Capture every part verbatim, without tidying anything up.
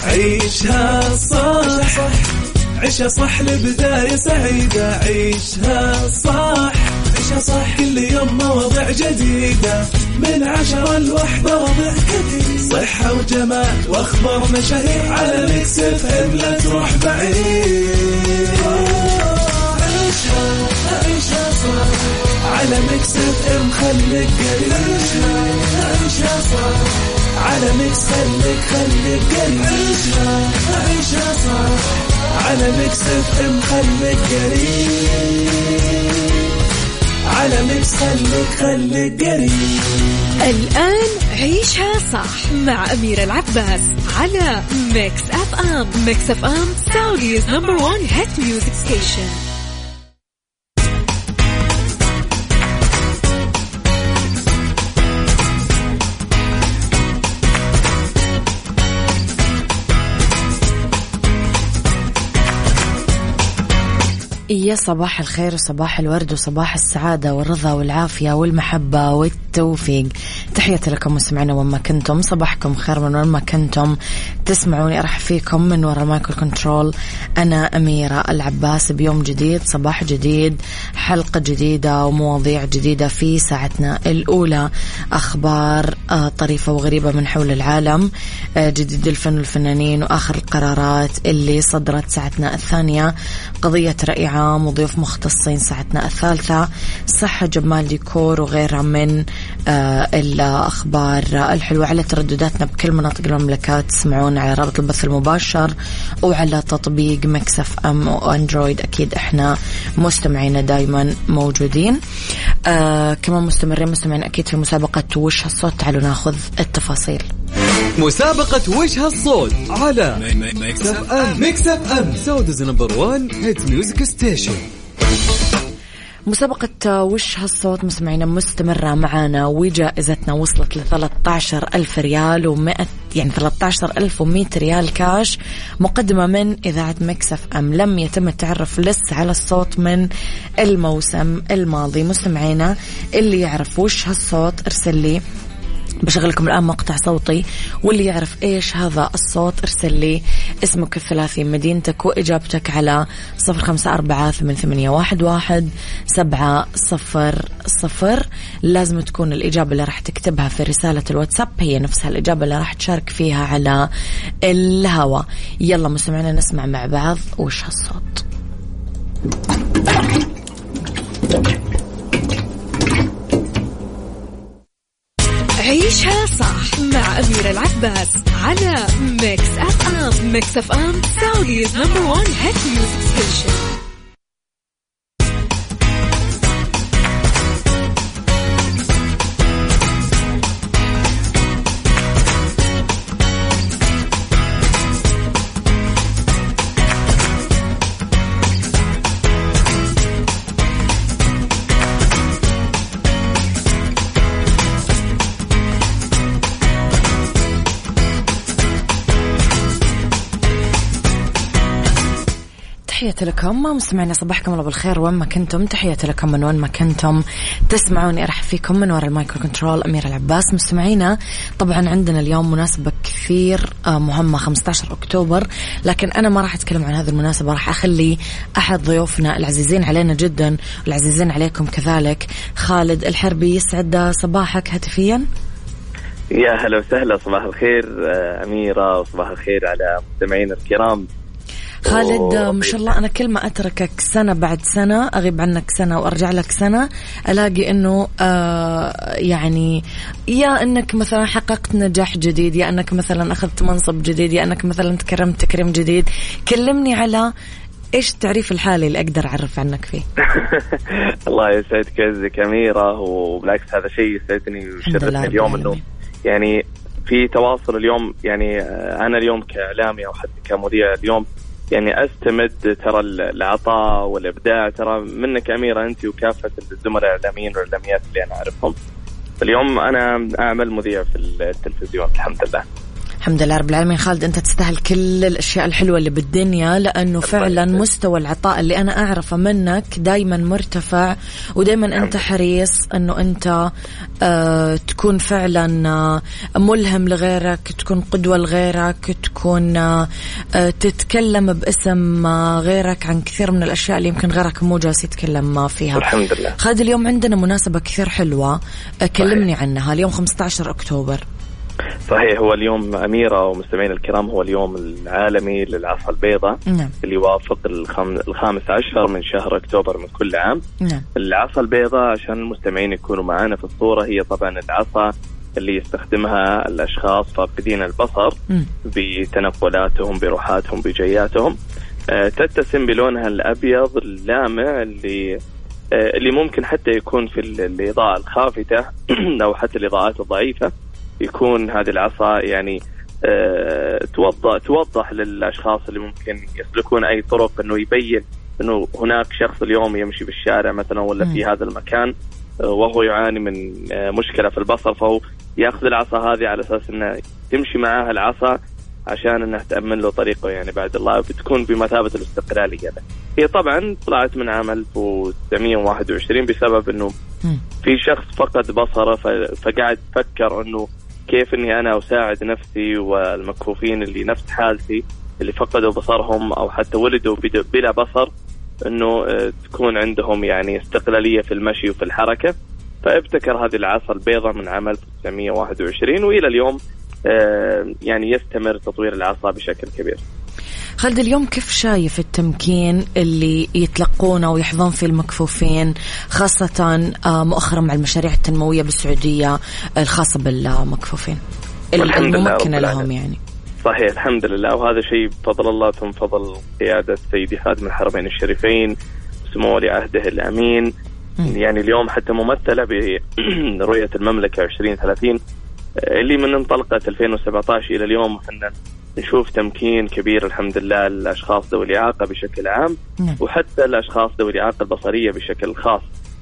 عيشها صح عيشها صح لبداية سعيدة. عيشها صح عيشها صح كل يوم مواضيع جديدة من عشرة لوحدة مواضيع جديدة صحة وجمال وأخبار مشاهير على ميكس اف ام لا تروح بعيد. عيشها عيشها صح على ميكس اف ام خليك قريب. عيشها صح على ميكس خليك خليك قريب. عيشها عيشها صح على ميكس اف ام خليك قريب. على ميكس خليك خليك قريب. الآن عيشها صح مع أميرة العباس على ميكس اف ام. ميكس اف ام سعوديز نمبر وان هيت ميوزك ستيشن. يا صباح الخير وصباح الورد وصباح السعادة والرضا والعافية والمحبة والتوفيق. تحياتي لكم مستمعينا وما كنتم، صباحكم خير من وين ما كنتم تسمعوني. أرحب فيكم من وراء المايكرو كنترول، أنا أميرة العباس بيوم جديد، صباح جديد، حلقة جديدة ومواضيع جديدة في ساعتنا الأولى. أخبار طريفة وغريبة من حول العالم، جديد الفن والفنانين وآخر القرارات اللي صدرت ساعتنا الثانية، قضية رأي عام وضيوف مختصين ساعتنا الثالثة، صحة جمال ديكور وغيرها من آه الأخبار الحلوة. على تردداتنا بكل مناطق المملكة تسمعون على رابط البث المباشر وعلى تطبيق ميكس اف ام واندرويد. أكيد احنا مستمعين دايما موجودين. آه كمان مستمرين مستمعين أكيد في مسابقة وش هالصوت. تعالوا ناخذ التفاصيل. مسابقة وش هالصوت على ميكس اف ام. ميكس اف ام سعوديز نمبر وان هيت ميوزك ستيشن. مسابقة وش هالصوت مستمعينا مستمرة معانا، وجائزتنا وصلت لثلاثة عشر ألف ريال ومئة يعني ثلاثة عشر ألف ومئة ريال كاش مقدمة من إذاعة ميكس اف ام. لم يتم التعرف لسه على الصوت من الموسم الماضي. مستمعينا اللي يعرف وش هالصوت ارسل لي، بشغلكم الآن مقطع صوتي، واللي يعرف إيش هذا الصوت ارسل لي اسمك الثلاثي مدينتك وإجابتك على صفر خمسة أربعة ثمانية ثمانية واحد واحد سبعة صفر صفر. لازم تكون الإجابة اللي راح تكتبها في رسالة الواتساب هي نفسها الإجابة اللي راح تشارك فيها على الهواء. يلا مستمعينا نسمع مع بعض وش هالصوت. عيشها صح مع أميرة العباس على ميكس اف ام. ميكس اف ام سعوديز نمبر وان هيت ميوزك ستيشن. تحياتي لكم مستمعينا، صباحكم الله بالخير وين ما كنتم. تحياتي لكم من وين ما كنتم تسمعوني. أرحب فيكم من وراء المايكرو كنترول أميرة العباس. مستمعينا طبعا عندنا اليوم مناسبة كثير مهمة خمسة عشر أكتوبر، لكن أنا ما راح أتكلم عن هذه المناسبة، راح أخلي أحد ضيوفنا العزيزين علينا جدا والعزيزين عليكم كذلك، خالد الحربي. يسعد صباحك هاتفيا. يا هلا وسهلا، صباح الخير أميرة وصباح الخير على مستمعين الكرام. خالد ما شاء الله أنا كل ما أتركك سنة بعد سنة، أغيب عنك سنة وأرجع لك سنة، ألاقي أنه آه يعني يا أنك مثلا حققت نجاح جديد، يا أنك مثلا أخذت منصب جديد، يا أنك مثلا تكرمت تكريم جديد. كلمني على إيش التعريف الحالي اللي أقدر أعرف عنك فيه. الله يسعدك يعزك أميرة، وبالعكس هذا شيء يسعدني ويشرفني اليوم أنه يعني في تواصل اليوم. يعني أنا اليوم كإعلامي أو حتى كمذيع اليوم يعني أستمد ترى العطاء والإبداع ترى منك أميرة أنت وكافة الزملاء الإعلاميين والإعلاميات اللي أنا أعرفهم. اليوم أنا أعمل مذيع في التلفزيون الحمد لله. الحمد لله رب العالمين. خالد أنت تستاهل كل الأشياء الحلوة اللي بالدنيا، لأنه فعلا مستوى العطاء اللي أنا أعرفه منك دايما مرتفع، ودايما أنت حريص أنه أنت آه تكون فعلا آه ملهم لغيرك، تكون قدوة لغيرك، تكون آه تتكلم باسم آه غيرك عن كثير من الأشياء اللي يمكن غيرك مو جالس يتكلم فيها. الحمد لله. خالد اليوم عندنا مناسبة كثير حلوة، كلمني عنها. اليوم خمسة عشر أكتوبر. صحيح، هو اليوم أميرة ومستمعين الكرام هو اليوم العالمي للعصا البيضاء. نعم. اللي يوافق الخم... الخامس عشر من شهر أكتوبر من كل عام. نعم. العصا البيضاء عشان المستمعين يكونوا معنا في الصورة هي طبعا العصا اللي يستخدمها الأشخاص فاقدين البصر م. بتنقلاتهم بروحاتهم بجياتهم. أه تتسم بلونها الأبيض اللامع اللي أه اللي ممكن حتى يكون في الإضاءة الخافتة أو حتى الإضاءات الضعيفة يكون هذه العصا يعني أه توضح توضح للأشخاص اللي ممكن يسلكون أي طرق إنه يبين إنه هناك شخص اليوم يمشي بالشارع مثلا ولا في هذا المكان أه وهو يعاني من أه مشكلة في البصر، فهو يأخذ العصا هذه على أساس إنه تمشي معها العصا عشان إنها تأمن له طريقه يعني بعد الله، بتكون بمثابة الاستقلالية. هي طبعا طلعت من عام ألف وتسعمية وواحد وعشرين بسبب إنه في شخص فقد بصره فقاعد فكر إنه كيف إني أنا أساعد نفسي والمكفوفين اللي نفس حالتي اللي فقدوا بصرهم أو حتى ولدوا بلا بصر إنه تكون عندهم يعني استقلالية في المشي وفي الحركة. فابتكر هذه العصا البيضاء من عام ألف وتسعمية وواحد وعشرين وإلى اليوم يعني يستمر تطوير العصا بشكل كبير. خالد اليوم كيف شايف التمكين اللي يتلقونه ويحظون فيه المكفوفين خاصة مؤخرا مع المشاريع التنموية بالسعودية الخاصة بالمكفوفين الممكنة لهم يعني؟ صحيح الحمد لله، وهذا شيء بفضل الله ثم فضل قيادة سيدي خادم الحرمين الشريفين سمو ولي عهده الأمين. م. يعني اليوم حتى ممثلة برؤية المملكة عشرين ثلاثين اللي من انطلقت ألفين وسبعة عشر إلى اليوم احنا نشوف تمكين كبير الحمد لله للأشخاص ذوي الإعاقة بشكل عام. م. وحتى الأشخاص ذوي الإعاقة البصرية بشكل خاص.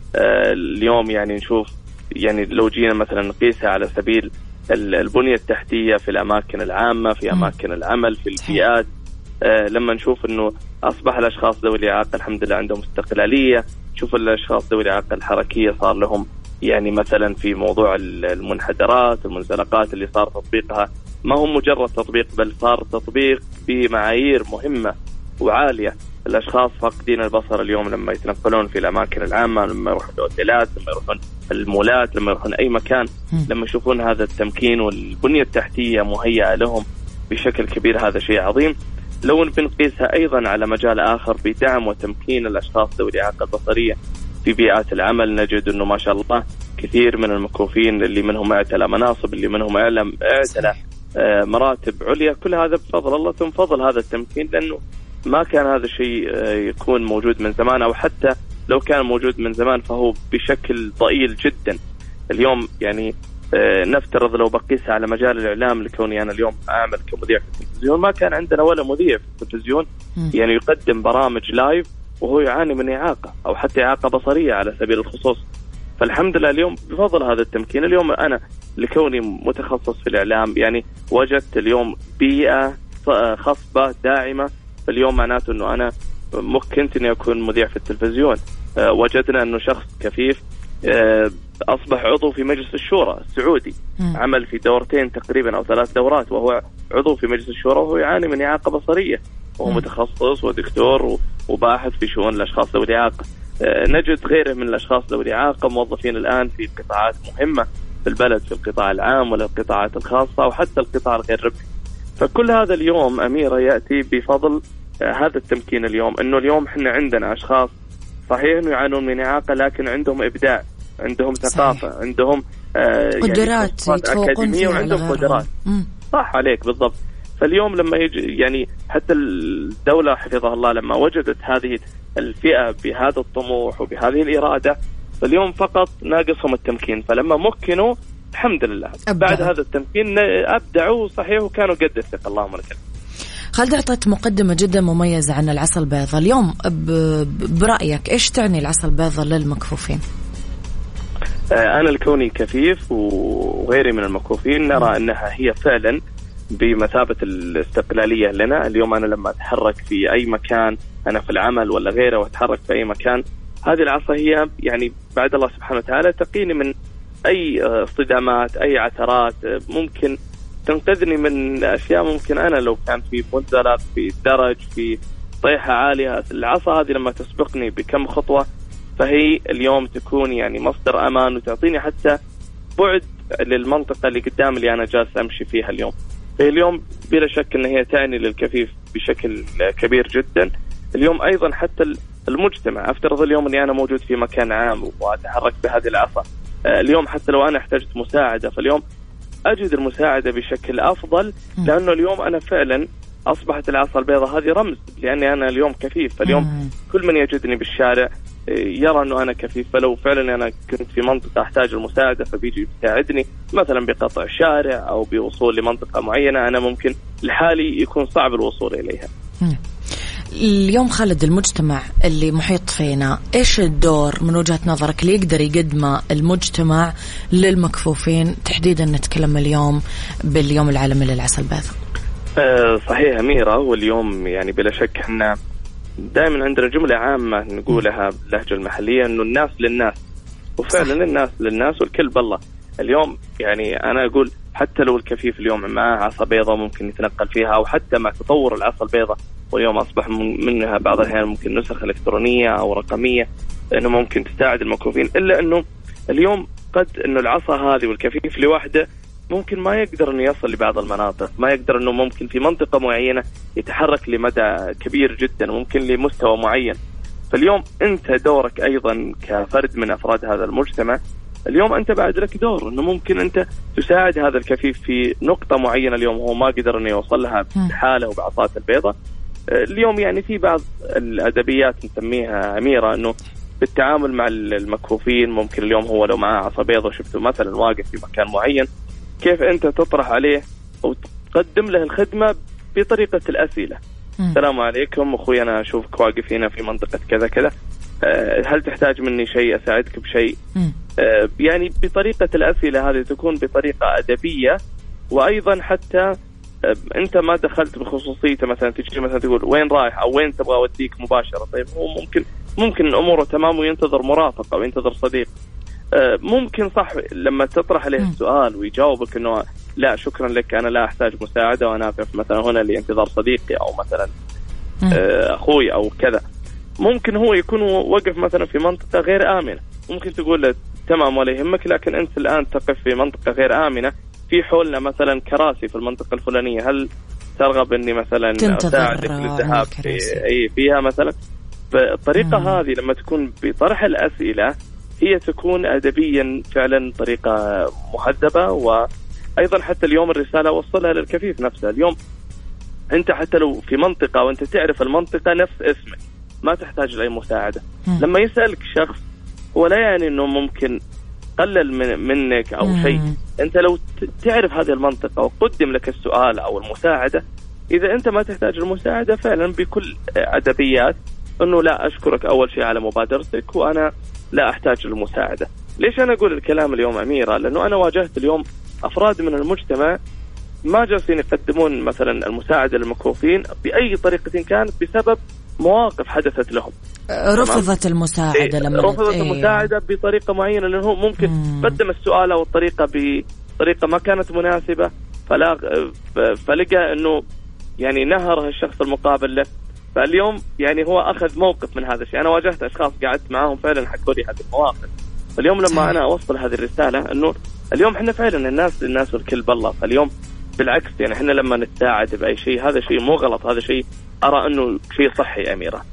آه اليوم يعني نشوف يعني لو جينا مثلا نقيسها على سبيل البنية التحتية في الأماكن العامة في أماكن العمل في البيئات، آه لما نشوف أنه أصبح الأشخاص ذوي الإعاقة الحمد لله عندهم استقلالية. نشوف الأشخاص ذوي الإعاقة الحركية صار لهم يعني مثلا في موضوع المنحدرات المنزلقات اللي صار تطبيقها ما هو مجرد تطبيق بل صار تطبيق بمعايير مهمة وعالية. الأشخاص فاقدين البصر اليوم لما يتنقلون في الأماكن العامة، لما يروحون الأوتيلات، لما يروحون المولات، لما يروحون أي مكان، لما يشوفون هذا التمكين والبنية التحتية مهيئة لهم بشكل كبير، هذا شيء عظيم. لو بنقيسها أيضا على مجال آخر بدعم وتمكين الأشخاص ذوي الإعاقة البصرية في بيئات العمل، نجد أنه ما شاء الله كثير من المكفوفين اللي منهم اعتلى مناصب، اللي منهم اعلم اعتلى مراتب عليا، كل هذا بفضل الله ثم فضل هذا التمكين، لأنه ما كان هذا الشيء يكون موجود من زمان، أو حتى لو كان موجود من زمان فهو بشكل ضئيل جدا. اليوم يعني نفترض لو بقيسها على مجال الإعلام، لكوني أنا اليوم أعمل كمذيع في التلفزيون، ما كان عندنا ولا مذيع في التلفزيون يعني يقدم برامج لايف وهو يعاني من إعاقة أو حتى إعاقة بصرية على سبيل الخصوص. فالحمد لله اليوم بفضل هذا التمكين، اليوم أنا لكوني متخصص في الإعلام يعني وجدت اليوم بيئة خصبة داعمة، فاليوم معناته أنه أنا ممكنت أني أكون مذيع في التلفزيون. أه وجدنا أنه شخص كفيف أه أصبح عضو في مجلس الشورى السعودي، م. عمل في دورتين تقريبا أو ثلاث دورات، وهو عضو في مجلس الشورى وهو يعاني من إعاقة بصرية، وهو م. متخصص ودكتور وباحث في شؤون الأشخاص ذوي الإعاقة. أه نجد غيره من الأشخاص ذوي الإعاقة موظفين الآن في قطاعات مهمة في البلد، في القطاع العام ولا القطاعات الخاصة وحتى القطاع الغير ربحي. فكل هذا اليوم أميرة يأتي بفضل هذا التمكين. اليوم إنه اليوم إحنا عندنا أشخاص صحيح إنه يعانون من إعاقة، لكن عندهم إبداع، عندهم ثقافة، صحيح. عندهم آه قدرات يعني أكاديمية وعندهم قدرات. صح عليك بالضبط. فاليوم لما يجي يعني حتى الدولة حفظها الله لما وجدت هذه الفئة بهذا الطموح وبهذه الإرادة، فاليوم فقط ناقصهم التمكين، فلما مكنوا الحمد لله أبدع. بعد هذا التمكين أبدعوا صحيح وكانوا قد الثقة. اللهم لك. خالد أعطيت مقدمة جدا مميزة عن العصا البيضاء، اليوم برأيك إيش تعني العصا البيضاء للمكفوفين؟ أنا الكوني كفيف وغيري من المكفوفين نرى أنها هي فعلا بمثابة الاستقلالية لنا. اليوم أنا لما أتحرك في أي مكان، أنا في العمل ولا غيره وأتحرك في أي مكان، هذه العصا هي يعني بعد الله سبحانه وتعالى تقيني من أي اصطدامات، أي عثرات، ممكن تنقذني من أشياء ممكن أنا لو كان في منزلق، في درج، في طيحة عالية، العصا هذه لما تسبقني بكم خطوة فهي اليوم تكون يعني مصدر أمان، وتعطيني حتى بعد للمنطقة اللي قدام اللي أنا جالس أمشي فيها اليوم. فهي اليوم بلا شك أن هي تعني للكفيف بشكل كبير جدا. اليوم أيضا حتى المجتمع، أفترض اليوم أني أنا موجود في مكان عام وأتحرك بهذه العصا، اليوم حتى لو أنا احتجت مساعدة فاليوم أجد المساعدة بشكل أفضل، لأنه اليوم أنا فعلا أصبحت العصا البيضاء هذه رمز لأني أنا اليوم كفيف. فاليوم كل من يجدني بالشارع يرى أنه أنا كفيف، فلو فعلا أنا كنت في منطقة أحتاج المساعدة فبيجي يساعدني مثلا بقطع شارع أو بوصول لمنطقة معينة أنا ممكن لحالي يكون صعب الوصول إليها. اليوم خالد، المجتمع اللي محيط فينا، إيش الدور من وجهة نظرك اللي يقدر يقدمه المجتمع للمكفوفين تحديدا؟ نتكلم اليوم باليوم العالمي للعصا البيضاء. أه صحيح أميرة، واليوم يعني بلا شك احنا دائما عندنا جملة عامة نقولها باللهجة المحلية إنه الناس للناس، وفعلا الناس للناس والكل بالله. اليوم يعني أنا أقول حتى لو الكفيف اليوم معه عصا بيضاء ممكن يتنقل فيها، أو حتى مع تطور العصا البيضاء واليوم أصبح منها بعض الأحيان ممكن نسخ إلكترونية أو رقمية إنه ممكن تساعد المكفوفين، إلا إنه اليوم قد إنه العصا هذه والكفيف لوحده ممكن ما يقدر إنه يصل لبعض المناطق، ما يقدر إنه ممكن في منطقة معينة يتحرك لمدى كبير جدا، ممكن لمستوى معين. فاليوم أنت دورك أيضا كفرد من أفراد هذا المجتمع، اليوم أنت بعد لك دور إنه ممكن أنت تساعد هذا الكفيف في نقطة معينة اليوم هو ما قدر إنه يوصل لها بحاله وبعصات البيضة. اليوم يعني في بعض الأدبيات نسميها أميرة إنه بالتعامل مع المكفوفين ممكن اليوم هو لو معاه عصا بيضة وشفته مثلا واقف في مكان معين، كيف أنت تطرح عليه أو تقدم له الخدمة بطريقة الأسئلة. السلام عليكم أخوي، أنا أشوفك واقف هنا في منطقة كذا كذا، هل تحتاج مني شيء أساعدك بشيء؟ يعني بطريقة الأسئلة هذه تكون بطريقة أدبية، وأيضا حتى أنت ما دخلت بخصوصيته، مثلا تجي مثلا تقول وين رايح أو وين تبغى أوديك مباشرة. طيب هو ممكن ممكن أموره تمام وينتظر مرافق أو ينتظر صديق. ممكن صح لما تطرح عليه السؤال ويجاوبك إنه لا شكرا لك أنا لا أحتاج مساعدة وأنا أقف مثلا هنا لانتظار صديقي أو مثلا أخوي أو كذا. ممكن هو يكون وقف مثلا في منطقة غير آمنة، ممكن تقول له تمام ولا يهمك، لكن أنت الآن تقف في منطقة غير آمنة، في حولنا مثلا كراسي في المنطقة الفلانية، هل ترغب إني مثلا أساعدك للذهاب في أي فيها مثلا؟ فالطريقة مم. هذه لما تكون بطرح الأسئلة هي تكون أدبيا فعلا طريقة مهذبة. وأيضا حتى اليوم الرسالة وصلها للكفيف نفسها. اليوم أنت حتى لو في منطقة وأنت تعرف المنطقة نفس اسمك ما تحتاج لأي مساعدة. مم. لما يسألك شخص ولا يعني أنه ممكن قلل من منك أو مم. شيء، أنت لو تعرف هذه المنطقة وقدم لك السؤال أو المساعدة، إذا أنت ما تحتاج المساعدة فعلا بكل أدبيات أنه لا أشكرك أول شيء على مبادرتك وأنا لا أحتاج المساعدة. ليش أنا أقول الكلام اليوم أميرة؟ لأنه أنا واجهت اليوم أفراد من المجتمع ما جالسين يقدمون مثلا المساعدة للمكفوفين بأي طريقة كانت بسبب مواقف حدثت لهم، رفضت المساعدة. إيه لما رفضت إيه المساعدة بطريقة معينة لأنه ممكن مم. قدم السؤال أو الطريقة بطريقة ما كانت مناسبة، فلا فلقى أنه يعني نهر الشخص المقابل له. فاليوم يعني هو أخذ موقف من هذا الشيء. أنا واجهت أشخاص قعدت معهم فعلا حكوا لي هذه المواقف. فاليوم لما أنا أوصل هذه الرسالة أنه اليوم إحنا فعلا الناس للناس والكل بالله. فاليوم بالعكس يعني إحنا لما نتساعد بأي شيء هذا شيء مو غلط، هذا شيء أرى أنه شيء صحي. أميرة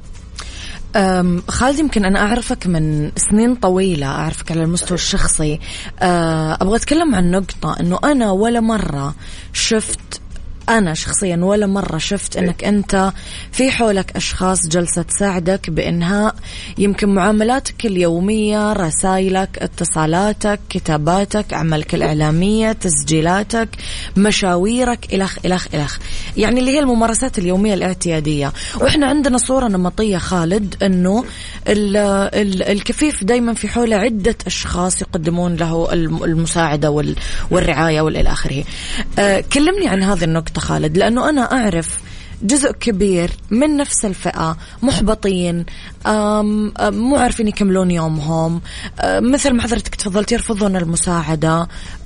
خالد، يمكن أنا أعرفك من سنين طويلة، أعرفك على المستوى الشخصي. أبغى أتكلم عن نقطة أنه أنا ولا مرة شفت أنا شخصيا ولا مرة شفت أنك أنت في حولك أشخاص جلسة تساعدك بإنهاء يمكن معاملاتك اليومية، رسائلك، اتصالاتك، كتاباتك، أعمالك الإعلامية، تسجيلاتك، مشاويرك، إلخ إلخ إلخ، يعني اللي هي الممارسات اليومية الاعتيادية. وإحنا عندنا صورة نمطية خالد أنه ال ال الكفيف دايما في حوله عدة أشخاص يقدمون له المساعدة والرعاية والإلى آخره. أه كلمني عن هذه النقطة خالد، لأنه أنا أعرف جزء كبير من نفس الفئة محبطين، مو عارفين يكملون يومهم، مثل ما حضرتك تفضلت يرفضون المساعدة.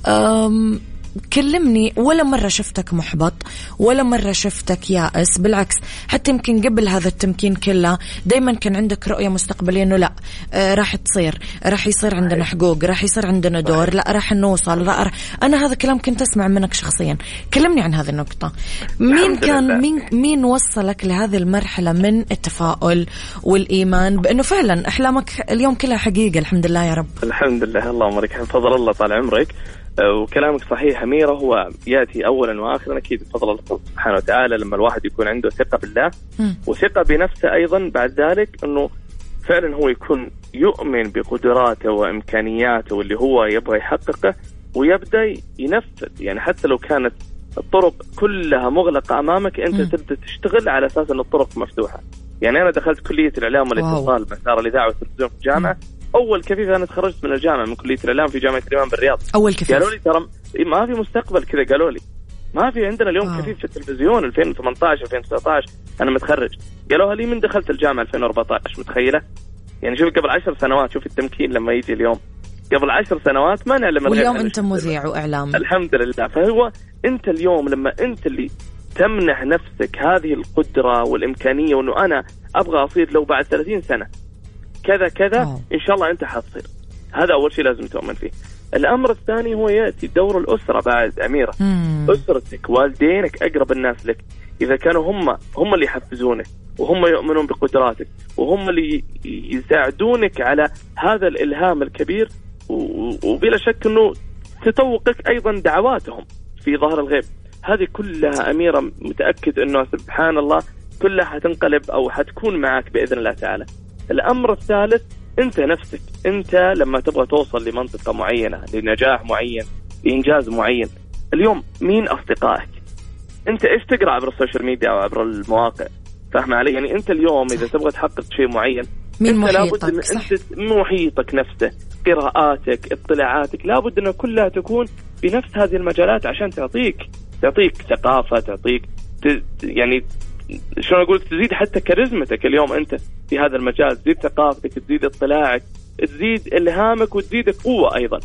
كلمني، ولا مرة شفتك محبط، ولا مرة شفتك يائس، بالعكس حتى يمكن قبل هذا التمكين كله دايما كان عندك رؤية مستقبلية انه لا آه راح تصير، راح يصير عندنا حقوق، راح يصير عندنا دور، لا راح نوصل، لا راح. انا هذا كلام كنت اسمع منك شخصيا. كلمني عن هذه النقطة. مين كان مين مين وصلك لهذه المرحلة من التفاؤل والإيمان بأنه فعلا أحلامك اليوم كلها حقيقة؟ الحمد لله يا رب. الحمد لله، اللهم لك الحمد، فضل الله طال عمرك. وكلامك صحيح أميرة، هو يأتي أولا وآخرا أكيد بفضل الله سبحانه وتعالى. لما الواحد يكون عنده ثقة بالله م. وثقة بنفسه أيضا بعد ذلك، أنه فعلا هو يكون يؤمن بقدراته وإمكانياته واللي هو يبغى يحققه ويبدأ ينفذ. يعني حتى لو كانت الطرق كلها مغلقة أمامك، أنت م. تبدأ تشتغل على أساس أن الطرق مفتوحة. يعني أنا دخلت كلية الإعلام والاتصال مسار الإذاعة والتلفزيون في الجامعة. أول كفيف أنا تخرجت من الجامعة من كلية الإعلام في جامعة الإمام بالرياض. أول كفيف قالوا لي ترى ما في مستقبل كذا، قالوا لي ما في عندنا اليوم أوه. كفيف في التلفزيون ألفين وثمانية عشر ألفين وتسعة عشر أنا متخرج. قالوها لي من دخلت الجامعة ألفين وأربعة عشر، متخيلة؟ يعني شوف قبل عشر سنوات، شوف التمكين لما يجي اليوم، قبل عشر سنوات ما نعلم. واليوم أنت مذيع وإعلام الحمد لله. فهو أنت اليوم لما أنت اللي تمنح نفسك هذه القدرة والإمكانية، وأنه أنا أبغى أصير لو بعد ثلاثين سنة كذا كذا أوه. إن شاء الله أنت حتصير. هذا أول شيء لازم تؤمن فيه. الأمر الثاني هو يأتي دور الأسرة بعد أميرة. مم. أسرتك، والدينك، أقرب الناس لك، إذا كانوا هم هم اللي يحفزونك وهم يؤمنون بقدراتك وهم اللي يساعدونك على هذا الإلهام الكبير، وبلا شك أنه تطوقك أيضا دعواتهم في ظهر الغيب. هذه كلها أميرة متأكد أنه سبحان الله كلها حتنقلب أو حتكون معك بإذن الله تعالى. الأمر الثالث أنت نفسك، أنت لما تبغى توصل لمنطقة معينة، لنجاح معين، لإنجاز معين، اليوم مين أصدقائك؟ أنت إيش تقرأ عبر السوشيال ميديا أو عبر المواقع؟ فاهم علي؟ يعني أنت اليوم إذا تبغى تحقق شيء معين، من أنت محيطك، لابد أن أنت محيطك نفسه، قراءاتك، اطلاعاتك، لابد أن كلها تكون بنفس هذه المجالات عشان تعطيك تعطيك ثقافة، تعطيك ت... يعني شلون أقول، تزيد حتى كاريزمتك اليوم أنت في هذا المجال، تزيد ثقافتك، تزيد اطلاعك، تزيد إلهامك، وتزيد قوة أيضا.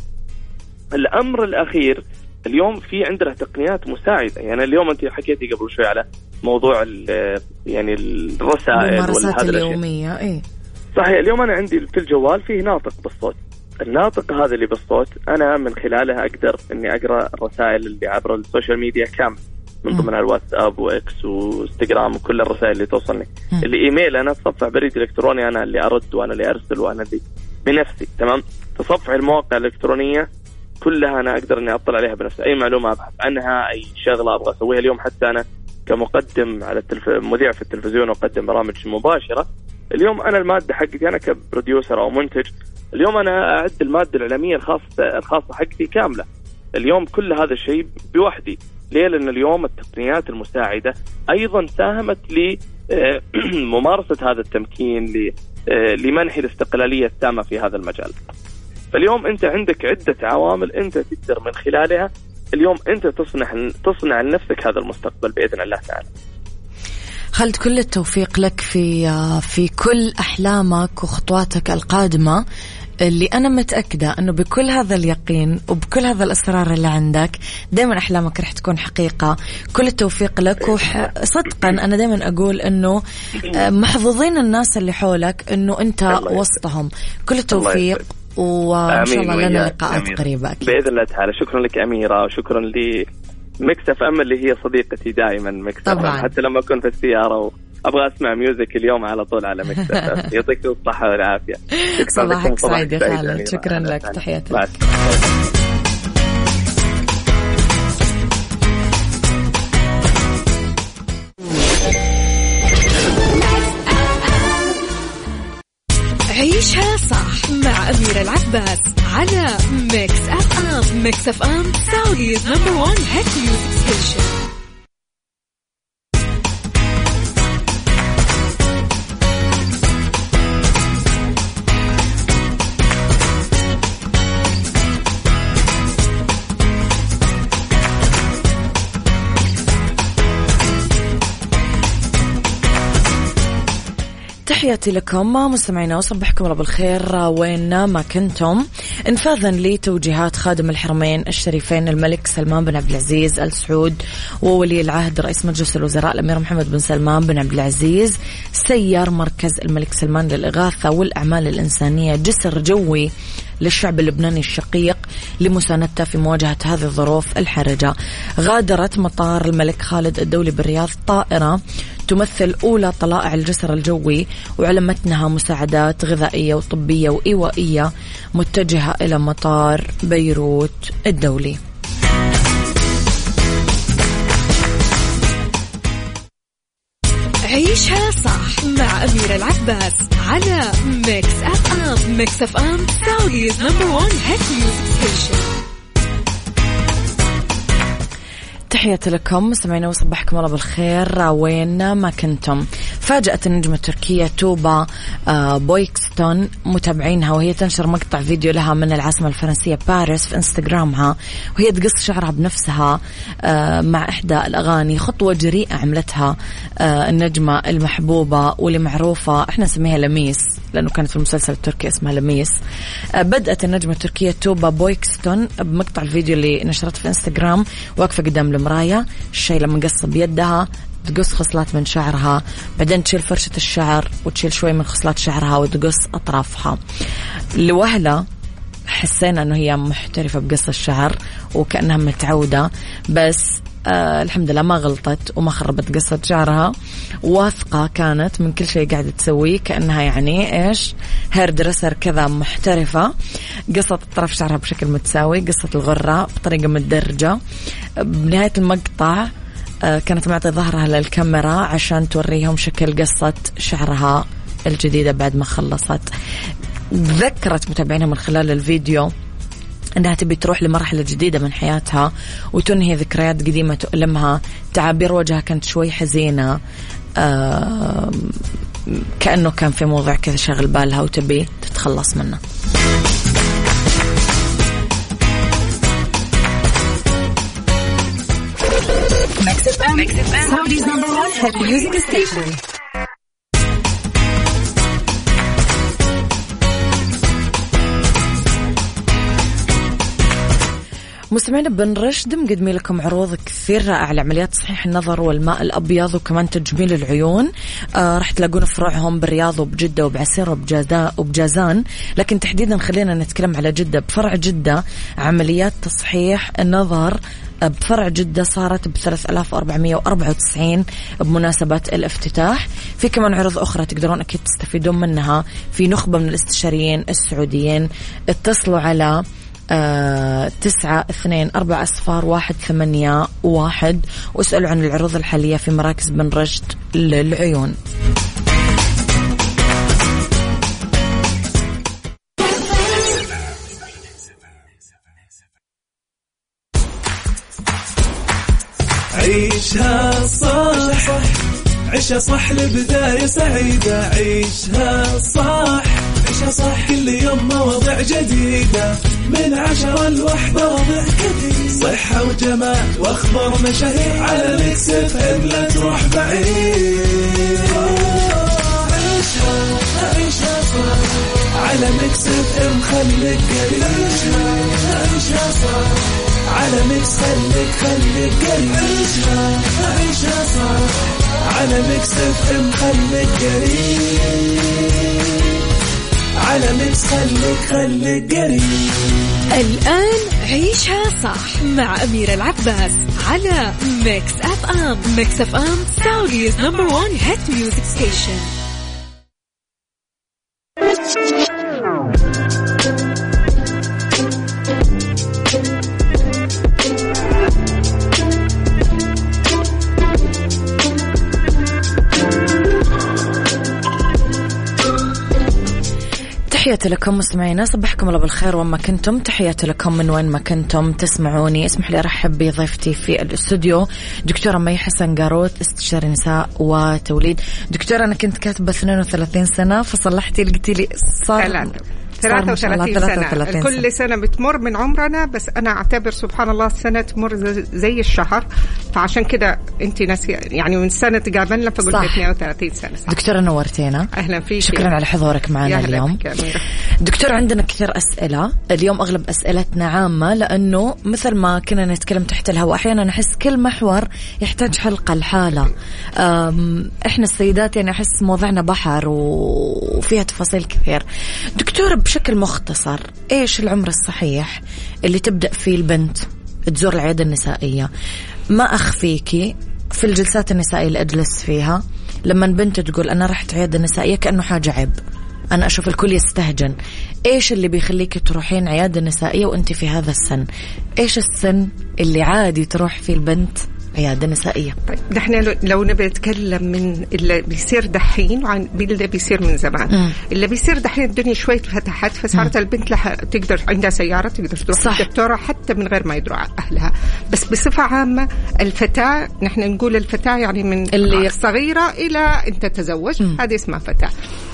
الأمر الأخير اليوم في عندنا تقنيات مساعدة. يعني اليوم أنت حكيتي قبل شوي على موضوع يعني الرسائل والممارسات اليومية. إيه صحيح. اليوم أنا عندي في الجوال فيه ناطق بالصوت. الناطق هذا اللي بالصوت أنا من خلالها أقدر إني أقرأ الرسائل اللي عبر السوشيال ميديا كامل، من ضمنها الواتساب وإكس وإنستغرام وكل الرسائل اللي توصلني. اللي إيميل أنا تصفح بريد إلكتروني، أنا اللي أرد وأنا اللي أرسل وأنا اللي بنفسي. تمام. تصفح المواقع الإلكترونية كلها أنا أقدر إني أطلع عليها بنفسي. أي معلومة أبحث عنها، أي شغلة أبغى أسويها اليوم، حتى أنا كمقدم على التلف... مذيع في التلفزيون وأقدم برامج مباشرة، اليوم أنا المادة حقتي أنا كبروديوسر أو منتج، اليوم أنا أعد المادة الإعلامية الخاصة الخاصة حقتي كاملة. اليوم كل هذا الشيء بوحدي. ليه؟ لأن اليوم التقنيات المساعدة أيضا ساهمت لممارسة هذا التمكين، لمنح الاستقلالية التامة في هذا المجال. فاليوم أنت عندك عدة عوامل أنت تقدر من خلالها اليوم أنت تصنع تصنع لنفسك هذا المستقبل بإذن الله تعالى. خالد، كل التوفيق لك في في كل أحلامك وخطواتك القادمة، اللي أنا متأكدة أنه بكل هذا اليقين وبكل هذا الأسرار اللي عندك دائما أحلامك رح تكون حقيقة. كل التوفيق لك. وصدقا أنا دائما أقول أنه محظوظين الناس اللي حولك أنه أنت وسطهم. كل التوفيق، وإن شاء الله لنا لقاءات قريبة بإذن الله تعالى. شكرا لك أميرة، وشكرا لي ميكس اف ام اللي هي صديقتي دائما. ميكس اف ام حتى لما أكون في السيارة وأبغى أسمع ميوزك اليوم على طول على ميكس اف ام. يعطيك الصحة والعافية. صباحك سعيد يا خالد. شكرا لك، تحياتي. مع أميرة العباس على ميكس أف أم. ميكس أف أم سعوديز نمبر وان هيت ميوزك ستيشن. تحياتي لكم مستمعينا وصبحكم الله بالخير وين ما كنتم. انفاذا لتوجيهات خادم الحرمين الشريفين الملك سلمان بن عبد العزيز آل سعود وولي العهد رئيس مجلس الوزراء الأمير محمد بن سلمان بن عبد العزيز، سير مركز الملك سلمان للإغاثة والأعمال الإنسانية جسر جوي للشعب اللبناني الشقيق لمساندته في مواجهة هذه الظروف الحرجة. غادرت مطار الملك خالد الدولي بالرياض طائرة تمثل أولى طلائع الجسر الجوي وعلى متنها مساعدات غذائية وطبية وإيوائية متجهة إلى مطار بيروت الدولي. عيشها صح مع أميرة العباس على ميكس أف أم. ميكس أف أم سعوديز نمبر وان هيت ميوزك ستيشن. تحياتي لكم مستمعينا وصبحكم الله بالخير وين ما كنتم. فاجأت النجمة التركية توبا بويكستون متابعينها وهي تنشر مقطع فيديو لها من العاصمة الفرنسية باريس في انستغرامها وهي تقص شعرها بنفسها مع إحدى الأغاني. خطوة جريئة عملتها النجمة المحبوبة واللي معروفة احنا نسميها لميس لأنه كانت في المسلسل التركي اسمها لميس. بدأت النجمة التركية توبا بويكستون بمقطع الفيديو اللي نشرته في انستغرام واقفة قدام المراية شايلة مقصة بيدها تقص خصلات من شعرها، بعدين تشيل فرشة الشعر وتشيل شوي من خصلات شعرها وتقص أطرافها. لوهلة حسينا أنه هي محترفة بقص الشعر وكأنها متعودة، بس آه الحمد لله ما غلطت وما خربت قصة شعرها، واثقة كانت من كل شيء قاعدة تسويه كأنها يعني إيش هير دريسر كذا محترفة. قصة طرف شعرها بشكل متساوي، قصة الغرة بطريقة متدرجة. بنهاية المقطع آه كانت معطي ظهرها للكاميرا عشان توريهم شكل قصة شعرها الجديدة بعد ما خلصت. ذكرت متابعينها من خلال الفيديو أنها تبي تروح لمرحلة جديدة من حياتها وتنهي ذكريات قديمة تؤلمها. تعابير وجهها كانت شوي حزينة، آه كأنه كان في موضوع كذا شغل بالها وتبي تتخلص منه. مستمعين بن رشد مقدمين لكم عروض كثير رائعة لعمليات تصحيح النظر والماء الأبيض وكمان تجميل العيون. آه راح تلاقون فروعهم بالرياض وبجدة وبعسير وبجازان، لكن تحديدا خلينا نتكلم على جدة. بفرع جدة عمليات تصحيح النظر بفرع جدة صارت بثلاث آلاف وأربعمية وأربعة وتسعين بمناسبة الافتتاح. في كمان عروض أخرى تقدرون أكيد تستفيدون منها في نخبة من الاستشاريين السعوديين. اتصلوا على آه تسعة اثنين أربعة أصفار واحد ثمانية واحد واسألوا عن العروض الحالية في مراكز بن رشد للعيون. عيشها صح عيشها صح لبداية سعيدة. عيشها صح عيشها صح كل يوم مواضيع جديدة من عشرة لوحدة وضع كثير صحة وجمال واخبار مشاهير على ميكس اف ام لا تروح بعيد. عيشها عيشها صح على ميكس اف ام خليك قريب. عيشها صح على ميكس خليك خليك قريب. عيشها عيشها صح على ميكس اف ام خليك قريب. على ميكس خليك خليك قريب. الآن عيشها صح مع أميرة العباس على ميكس أف أم. ميكس أف أم سعوديز نمبر وان هيت ميوزك ستيشن. تحياتي لكم مستمعينا، صبحكم الله بالخير وما كنتم. تحياتي لكم من وين ما كنتم تسمعوني. اسمح لي أرحب بضيفتي في الاستوديو دكتورة مي حسن قاروث، استشاري نساء وتوليد. دكتورة أنا كنت كاتبة اثنين وثلاثين سنة فصلحتي لي قلتي لي صار ثلاثة وثلاثين سنة. كل سنة بتمر من عمرنا، بس أنا أعتبر سبحان الله السنة تمر زي الشهر، فعشان كده أنت ناسية يعني من سنة تقابلنا فقلت اثنين وثلاثين سنة. صح. دكتورة نورتينا، أهلا فيك، شكرا على حضورك معنا اليوم. دكتور عندنا كثير أسئلة اليوم، أغلب أسئلتنا عامة لأنه مثل ما كنا نتكلم تحت الهواء أحيانا نحس كل محور يحتاج حلقة الحالة. إحنا السيدات يعني أحس موضوعنا بحر وفيها تفاصيل كثير. دكتور بشكل مختصر إيش العمر الصحيح اللي تبدأ فيه البنت تزور العيادة النسائية؟ ما أخفيكي في الجلسات النسائية اللي أجلس فيها لما البنت تقول أنا رحت عيادة نسائية كأنه حاجة عيب، أنا أشوف الكل يستهجن. إيش اللي بيخليك تروحين عيادة نسائية وأنت في هذا السن؟ إيش السن اللي عادي تروح فيه البنت عيادة نسائية؟ طيب نحن لو نبي نتكلم من اللي بيصير دحين وعن اللي بيصير من زمان. م. اللي بيصير دحين الدنيا شوي فتحت، فصارت البنت لها تقدر عندها سيارة تقدر تروح للدكتورة حتى من غير ما يدروا أهلها. بس بصفة عامة الفتاة، نحن نقول الفتاة يعني من اللي صغيرة إلى أنت تزوج، هذه اسمها فتاة.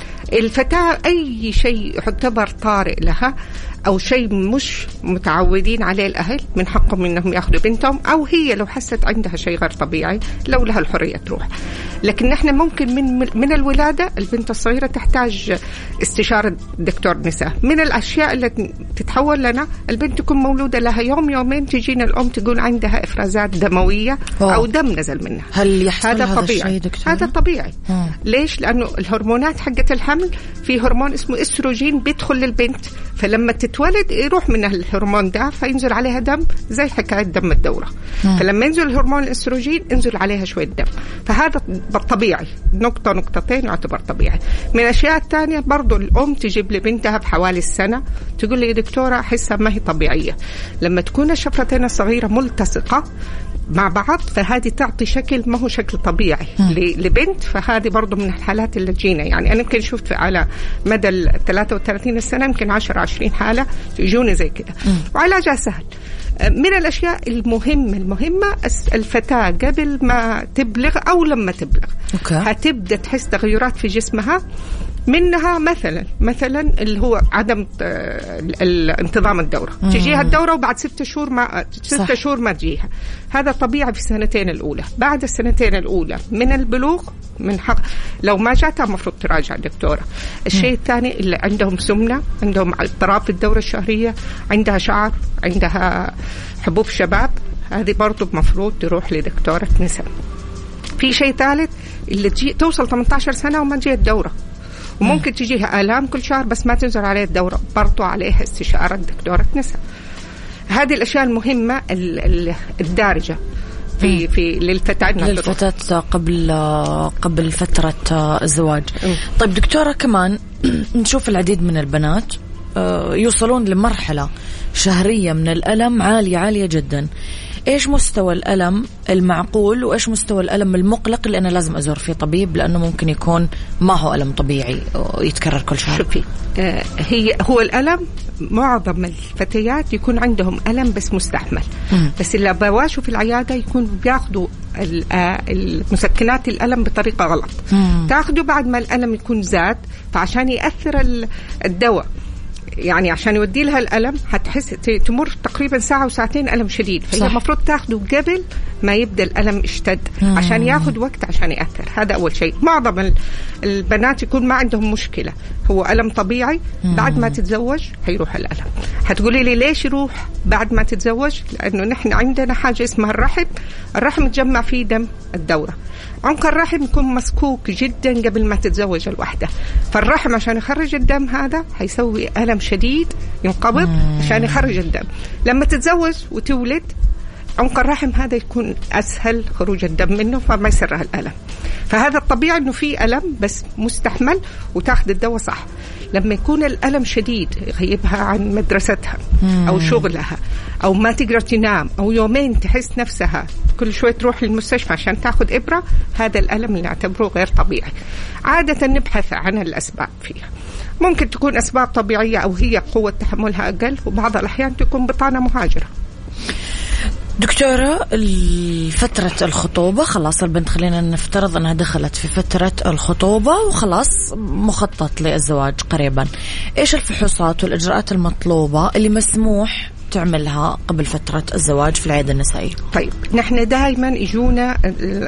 الفتاة أي شيء يعتبر طارئ لها أو شيء مش متعودين عليه الأهل من حقهم إنهم يأخذوا بنتهم، أو هي لو حست عندها شيء غير طبيعي لو لها الحرية تروح. لكن نحن ممكن من من الولادة البنت الصغيرة تحتاج استشارة دكتور نساء. من الأشياء اللي تتحول لنا البنت تكون مولودة لها يوم يومين تجينا الأم تقول عندها إفرازات دموية أوه. أو دم نزل منها. هل يحصل هذا, هذا طبيعي؟ هذا طبيعي. مم. ليش؟ لأنه الهرمونات حقت الحمل في هرمون اسمه استروجين بيدخل للبنت، فلما تتولد يروح من الهرمون ده فينزل عليها دم زي حكاية دم الدورة. مم. فلما ينزل الهرمون الاستروجين ينزل عليها شوية دم، فهذا طبيعي. نقطة نقطتين يعتبر طبيعي. من الأشياء الثانية برضو الأم تجيب لبنتها بحوالي السنة تقول لي دكتورة أحسها ما هي طبيعية. لما تكون الشفتين الصغيرة ملتصقة مع بعض فهذه تعطي شكل ما هو شكل طبيعي لبنت، فهذه برضو من الحالات اللي تجينا. يعني أنا يمكن شفت على مدى ال ثلاثة وثلاثين سنة يمكن عشرة عشرين حالة يجوني زي كده، وعلاجها سهل. من الأشياء المهمة المهمة الفتاة قبل ما تبلغ أو لما تبلغ أوكي. هتبدأ تحس تغيرات في جسمها، منها مثلا مثلا اللي هو عدم انتظام الدورة. مم. تجيها الدورة وبعد ستة شهور ما ستة شهور ما تجيها، هذا طبيعي في السنتين الأولى. بعد السنتين الأولى من البلوغ من حق لو ما جاتها مفروض تراجع الدكتورة. الشيء الثاني اللي عندهم سمنة، عندهم اضطراب في الدورة الشهرية، عندها شعر، عندها حبوب شباب، هذه برضو مفروض تروح لدكتورة نساء. في شيء ثالث اللي تجي توصل ثمانية عشر سنة وما تجي الدورة، وممكن تجيها آلام كل شهر بس ما تنزل عليها الدورة، برضو عليها استشارة دكتورة نساء. هذه الأشياء المهمة الدارجة في في للفتاة للفتاة قبل قبل فترة الزواج. طيب دكتورة كمان نشوف العديد من البنات يوصلون لمرحلة شهرية من الألم عالية عالية جدا. إيش مستوى الألم المعقول وإيش مستوى الألم المقلق اللي أنا لازم أزور فيه طبيب لأنه ممكن يكون ما هو ألم طبيعي يتكرر كل شهر؟ شوفي آه هي هو الألم معظم الفتيات يكون عندهم ألم بس مستحمل. م. بس اللي بواشوا في العيادة يكون بياخدوا المسكنات الألم بطريقة غلط. م. تاخدوا بعد ما الألم يكون زاد، فعشان يأثر الدواء يعني عشان يودي لها الألم هتحس تمر تقريبا ساعة وساعتين ألم شديد، فهي المفروض تاخده قبل ما يبدأ الألم يشتد مم. عشان ياخد وقت عشان يأثر. هذا أول شيء. معظم البنات يكون ما عندهم مشكلة، هو ألم طبيعي. مم. بعد ما تتزوج هيروح الألم. هتقولي لي ليش يروح بعد ما تتزوج؟ لأنه نحن عندنا حاجة اسمها الرحم. الرحم تجمع فيه دم الدورة. عنق الرحم يكون مسكوك جدا قبل ما تتزوج الوحدة، فالرحم عشان يخرج الدم هذا هيسوي ألم شديد ينقبض عشان يخرج الدم. لما تتزوج وتولد عنق الرحم هذا يكون أسهل خروج الدم منه فما يسرها الألم. فهذا الطبيعي إنه في ألم بس مستحمل وتاخذ الدواء صح. لما يكون الألم شديد يغيبها عن مدرستها أو شغلها أو ما تقدر تنام أو يومين تحس نفسها كل شوي تروح للمستشفى عشان تاخذ إبرة، هذا الألم اللي نعتبره غير طبيعي. عادة نبحث عن الأسباب فيها. ممكن تكون أسباب طبيعية أو هي قوة تحملها أقل، وبعض الأحيان تكون بطانة مهاجرة. دكتورة، فترة الخطوبة خلاص البنت خلينا نفترض أنها دخلت في فترة الخطوبة وخلاص مخطط للزواج قريبا، إيش الفحوصات والإجراءات المطلوبة اللي مسموح تعملها قبل فترة الزواج في العيادة النسائية؟ طيب نحن دائما يجونا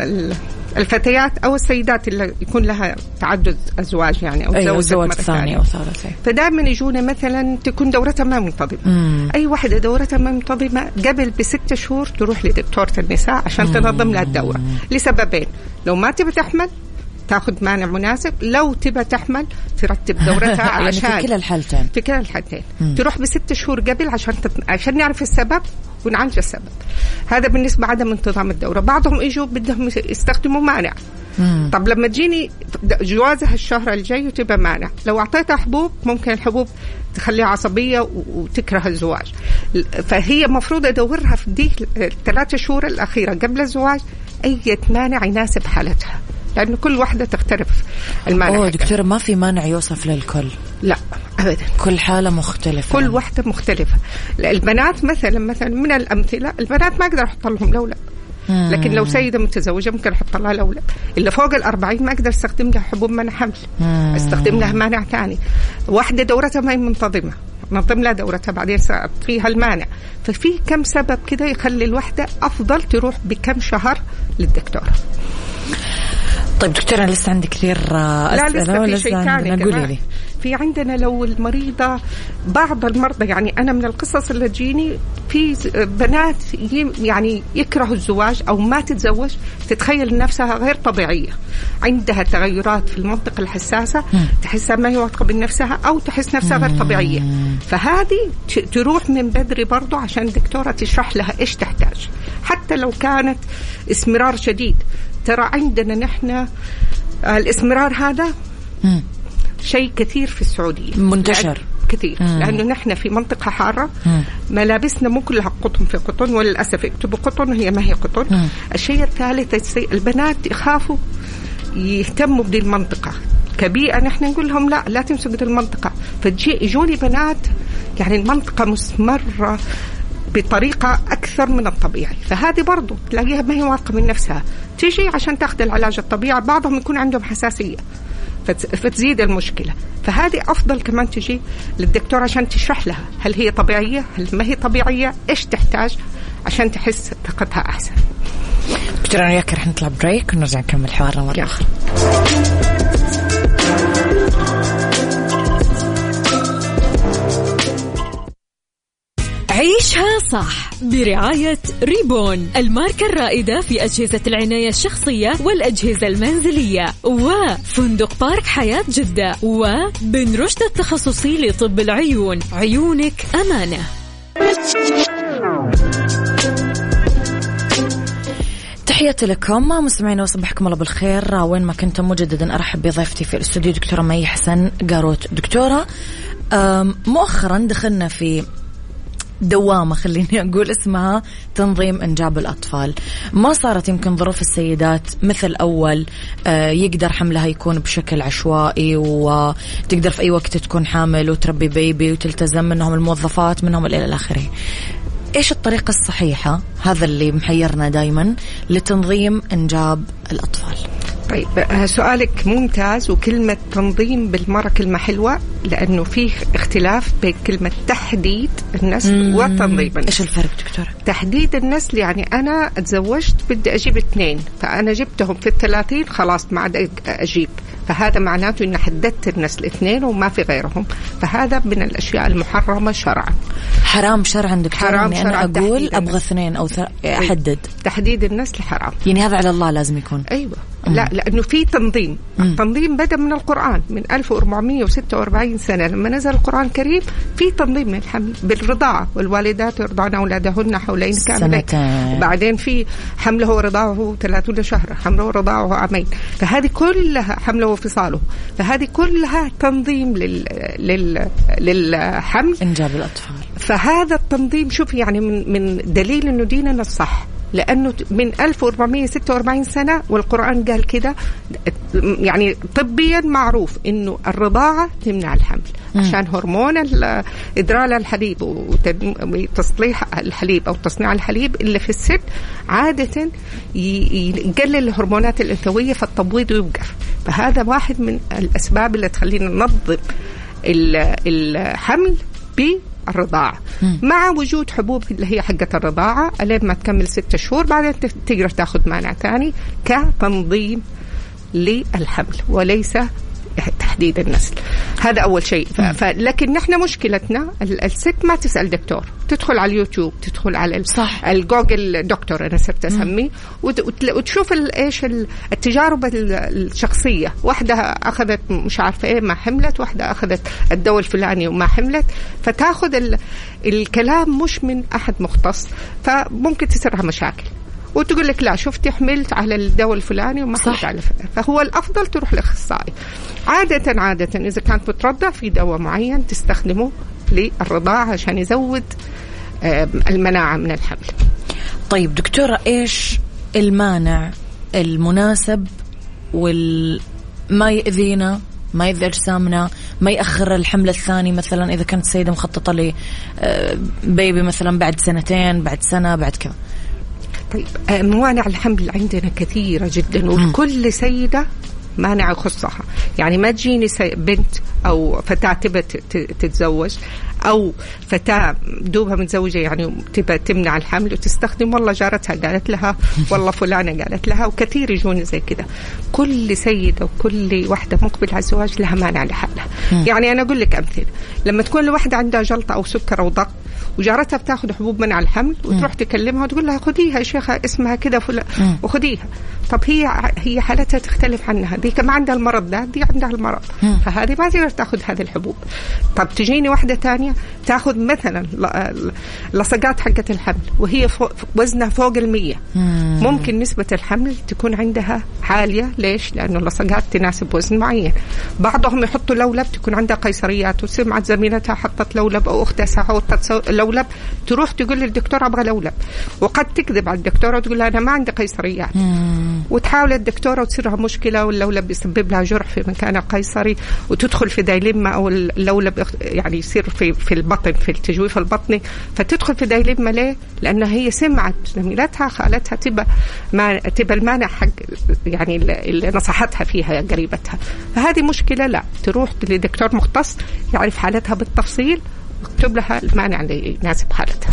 الفتيات أو السيدات اللي يكون لها تعدد أزواج يعني أو أيوة زواج ثاني أو ثالث، فدائما يجونا مثلا تكون دورتها ما منتظمة. مم. أي واحدة دورتها ما منتظمة قبل بست شهور تروح لدكتورة النساء عشان مم. تنظم لها الدورة لسببين: لو ما تبي تحمل تاخذ مانع مناسب، لو تبى تحمل ترتب دورتها عشان في كلا الحالتين في كلا الحالتين تروح بست شهور قبل عشان تت... عشان نعرف السبب ونعالج السبب. هذا بالنسبة عدم انتظام الدورة. بعضهم يجوا بدهم يستخدموا مانع. مم. طب لما تجيني جوازها الشهر الجاي وتبقى مانع، لو أعطيتها حبوب ممكن الحبوب تخليها عصبية وتكره الزواج. فهي مفروض أدورها في دي الثلاثة شهور الأخيرة قبل الزواج أي مانع يناسب حالتها، لأنه كل واحدة تختلف المانع. أوه دكتورة، ما في مانع يوصف للكل؟ لا أبدا، كل حالة مختلفة، كل واحدة مختلفة. البنات مثلا مثلا من الأمثلة، البنات ما أقدر أحط لهم لولب، لكن لو سيدة متزوجة ممكن أحط لها لولب. اللي فوق الأربعين ما أقدر أستخدم لها حبوب منع حمل، أستخدم لها مانع ثاني. واحدة دورتها ما هي منتظمة ننظم لها دورتها بعدين فيها المانع. ففي كم سبب كده يخلي الوحدة أفضل تروح بكم شهر للدكتورة. طيب دكتورة، لسه عندي كثير أسئلة. لا لسه في شيء ثاني كمان. في عندنا لو المريضة، بعض المرضى يعني أنا من القصص اللي تجيني في بنات يعني يكرهوا الزواج أو ما تتزوج، تتخيل نفسها غير طبيعية، عندها تغيرات في المنطقة الحساسة، تحسها ما هي واثقة بنفسها أو تحس نفسها غير طبيعية. فهذه تروح من بدري برضو عشان الدكتورة تشرح لها إيش تحتاج، حتى لو كانت اسمرار شديد. ترى عندنا نحن الاسمرار هذا مم. شيء كثير في السعودية، منتشر كثير، مم. لأنه نحن في منطقة حارة، مم. ملابسنا مو كلها قطن في قطن، وللأسف يكتبوا قطن هي ما هي قطن. مم. الشيء الثالث البنات يخافوا يهتموا بدي المنطقة كبيئة، نحن نقول لهم لا لا تمسكوا دي المنطقة، فتجي يجوني بنات يعني المنطقة مسمرة بطريقة أكثر من الطبيعي. فهذه برضو تلاقيها ما هي واثقة من نفسها، تيجي عشان تأخذ العلاج الطبيعي، بعضهم يكون عندهم حساسية فتزيد المشكلة. فهذه أفضل كمان تجي للدكتور عشان تشرح لها هل هي طبيعية هل ما هي طبيعية، إيش تحتاج عشان تحس ثقتها أحسن. دكتورة أنا وياك رح نطلع بريك ونرجع نكمل حوارنا مرة أخرى. عيشها صح برعاية ريبون، الماركة الرائدة في أجهزة العناية الشخصية والأجهزة المنزلية، وفندق بارك حياة جدة، وبن رشد التخصصي لطب العيون، عيونك أمانة. تحياتي لكم مستمعين وصبحكم الله بالخير وين ما كنتم. مجددا أرحب بضيفتي في الاستوديو دكتورة مي حسن قاروت. دكتورة، مؤخرا دخلنا في دوامة خليني أقول اسمها تنظيم إنجاب الأطفال. ما صارت يمكن ظروف السيدات مثل أول، يقدر حملها يكون بشكل عشوائي وتقدر في أي وقت تكون حامل وتربي بيبي وتلتزم منهم الموظفات منهم إلى الآخر. إيش الطريقة الصحيحة، هذا اللي محيرنا دايما، لتنظيم إنجاب الأطفال؟ طيب سؤالك ممتاز، وكلمة تنظيم بالمرة كلمة حلوة، لأنه فيه اختلاف بين كلمة تحديد النسل وتنظيم النسل. إيش الفرق دكتورة؟ تحديد النسل يعني أنا اتزوجت بدي أجيب اثنين، فأنا جبتهم في الثلاثين خلاص ما عاد أجيب، فهذا معناته إن حددت النسل اثنين وما في غيرهم، فهذا من الأشياء المحرمة شرعا. حرام شرعا دكتورة؟ حرام يعني أنا أقول أبغى اثنين أو ث... أحدد. تحديد النسل حرام، يعني هذا على الله لازم يكون. أيوة. مم. لا لأنه في تنظيم. مم. التنظيم بدأ من القرآن من ألف وأربعمائة وستة وأربعين سنة لما نزل القرآن الكريم، في تنظيم من الحمل بالرضاعة، والوالدات يرضعن أولادهن حولين كاملين، وبعدين في حمله ورضاعه ثلاثون شهرا، حمله ورضاعه عامين، فهذه كلها حمله وفصاله، فهذه كلها تنظيم لل... لل... للحمل إنجاب الأطفال. فهذا التنظيم شوف يعني من من دليل إنه ديننا الصح لأنه من ألف وأربعمائة وستة وأربعين سنة والقرآن قال كده، يعني طبيا معروف إنه الرضاعة تمنع الحمل م. عشان هرمون إدرار الحليب وتصليح الحليب أو تصنيع الحليب اللي في الست عادة يقلل الهرمونات الأنثوية فالتبويض يوقف. فهذا واحد من الأسباب اللي تخلينا ننظم الحمل بالرضاعة مع وجود حبوب اللي هي حقة الرضاعة لين ما تكمل ستة شهور، بعدين تقدر تاخذ مانع ثاني كتنظيم للحمل وليس تحديد النسل. هذا أول شيء. ف... لكن نحن مشكلتنا الست ما تسأل دكتور، تدخل على اليوتيوب، تدخل على الجوجل دكتور أنا صرت أسميه، وت... وتشوف ال... إيش التجارب الشخصية. واحدة أخذت مش عارفة إيه ما حملت، واحدة أخذت الدواء الفلاني وما حملت، فتأخذ ال... الكلام مش من أحد مختص، فممكن تصيرها مشاكل وتقول لك لا شفتي حملت على الدواء الفلاني وما حملت على فلاني. فهو الأفضل تروح لأخصائي. عادة عادة إذا كانت بترضع في دواء معين تستخدمه للرضاعة عشان يزود المناعة من الحمل. طيب دكتورة، إيش المانع المناسب والما يأذينا، ما يأذي أجسامنا، ما يأخر الحمل الثاني مثلا إذا كانت سيدة مخططة لي بيبي مثلا بعد سنتين، بعد سنة، بعد كذا؟ طيب موانع الحمل عندنا كثيرة جدا، وكل سيدة مانع يخصها. يعني ما تجيني بنت أو فتاة تبى تتزوج أو فتاة دوبها متزوجة يعني تبى تمنع الحمل وتستخدم والله جارتها قالت لها، والله فلانة قالت لها، وكثير يجون زي كده. كل سيدة وكل واحدة مقبل على الزواج لها مانع لحالها. يعني أنا أقول لك أمثلة، لما تكون الواحدة عندها جلطة أو سكر أو ضغط وجارتها بتاخذ حبوب منع الحمل وتروح تكلمها وتقول لها خديها يا شيخة اسمها كده فلا وخديها. طب هي هي حالتها تختلف عنها، دي كمان عندها المرض ده، دي عندها المرض، فهذه ما تقدر تاخذ هذه الحبوب. طب تجيني واحدة تانية تاخذ مثلا لصقات حقة الحمل وهي فوق وزنها فوق المية، ممكن نسبة الحمل تكون عندها عالية. ليش؟ لأنه اللصقات تناسب وزن معين. بعضهم يحطوا لولب، تكون عندها قيصريات وسمعت زميلتها حطت لولب أو أختها حطت لولب، تروح تقول للدكتور أبغى لولب، وقد تكذب على الدكتورة وتقول لها أنا ما عندي قيصريات، وتحاول الدكتورة وتصيرها مشكلة واللولب يسبب لها جرح في مكان القيصري وتدخل في دايليما أو اللولب يعني يصير في في البطن في التجويف البطني، فتدخل في دايليما. ليه؟ لأنها هي سمعت زميلتها خالتها تبى ما تبى المانع حق يعني اللي نصحتها فيها قريبتها، فهذه مشكلة. لا، تروح لدكتور مختص يعرف حالتها بالتفصيل واكتب لها المانع اللي يناسب حالتها.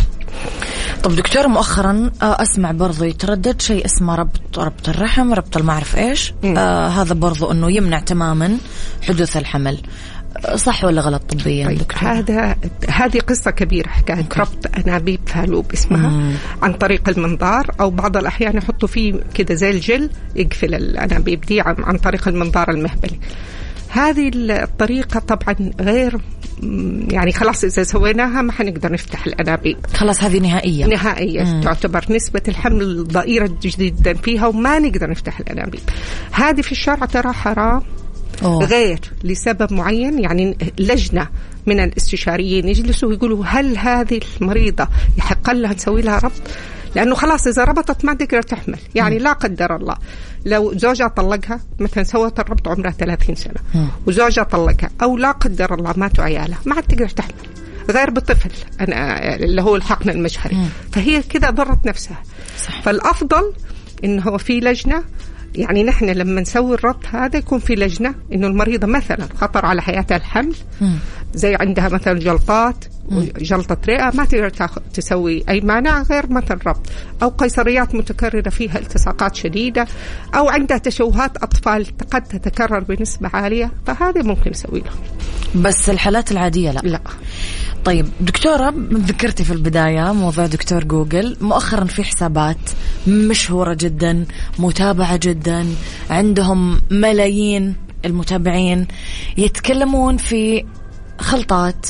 طب دكتور، مؤخرا أسمع برضو يتردد شيء اسمه ربط ربط الرحم، ربط المعرف إيش، آه هذا برضو أنه يمنع تماما حدوث الحمل، صح ولا غلط طبيا؟ طيب دكتور، هذا هذه قصة كبيرة، حكاية okay. ربط أنابيب فالوب اسمها مم. عن طريق المنظار، أو بعض الأحيان يحطوا فيه كده زي الجل يقفل الأنابيب دي عن, عن طريق المنظار المهبلي. هذه الطريقة طبعا غير يعني خلاص إذا سويناها ما حنقدر نفتح الأنابيب، خلاص هذه نهائية نهائية مم. تعتبر نسبة الحمل ضئيلة جدا فيها وما نقدر نفتح الأنابيب. هذه في الشرع ترى حرام أوه. غير لسبب معين، يعني لجنة من الاستشاريين يجلسوا ويقولوا هل هذه المريضة يحق لها نسوي لها ربط، لأنه خلاص إذا ربطت ما تقدر تحمل. يعني م. لا قدر الله لو زوجها طلقها مثلا، سوت الربط عمرها ثلاثين سنة م. وزوجها طلقها، أو لا قدر الله ماتوا عيالها، ما عاد تقدر تحمل غير بطفل أنا اللي هو الحقن المجهري م. فهي كده ضرت نفسها صح. فالأفضل إنه في لجنة، يعني نحن لما نسوي الربط هذا يكون في لجنة إنه المريضة مثلا خطر على حياتها الحمل م. زي عندها مثلا جلطات وجلطة رئة، ما تقدر تسوي أي مانع غير مثلا ربط، أو قيصريات متكررة فيها التصاقات شديدة، أو عندها تشوهات أطفال قد تتكرر بنسبة عالية، فهذا ممكن نسوي له. بس الحالات العادية لا لا. طيب دكتورة، ذكرتي في البداية موضوع دكتور جوجل، مؤخرا في حسابات مشهورة جدا متابعة جدا عندهم ملايين المتابعين يتكلمون في خلطات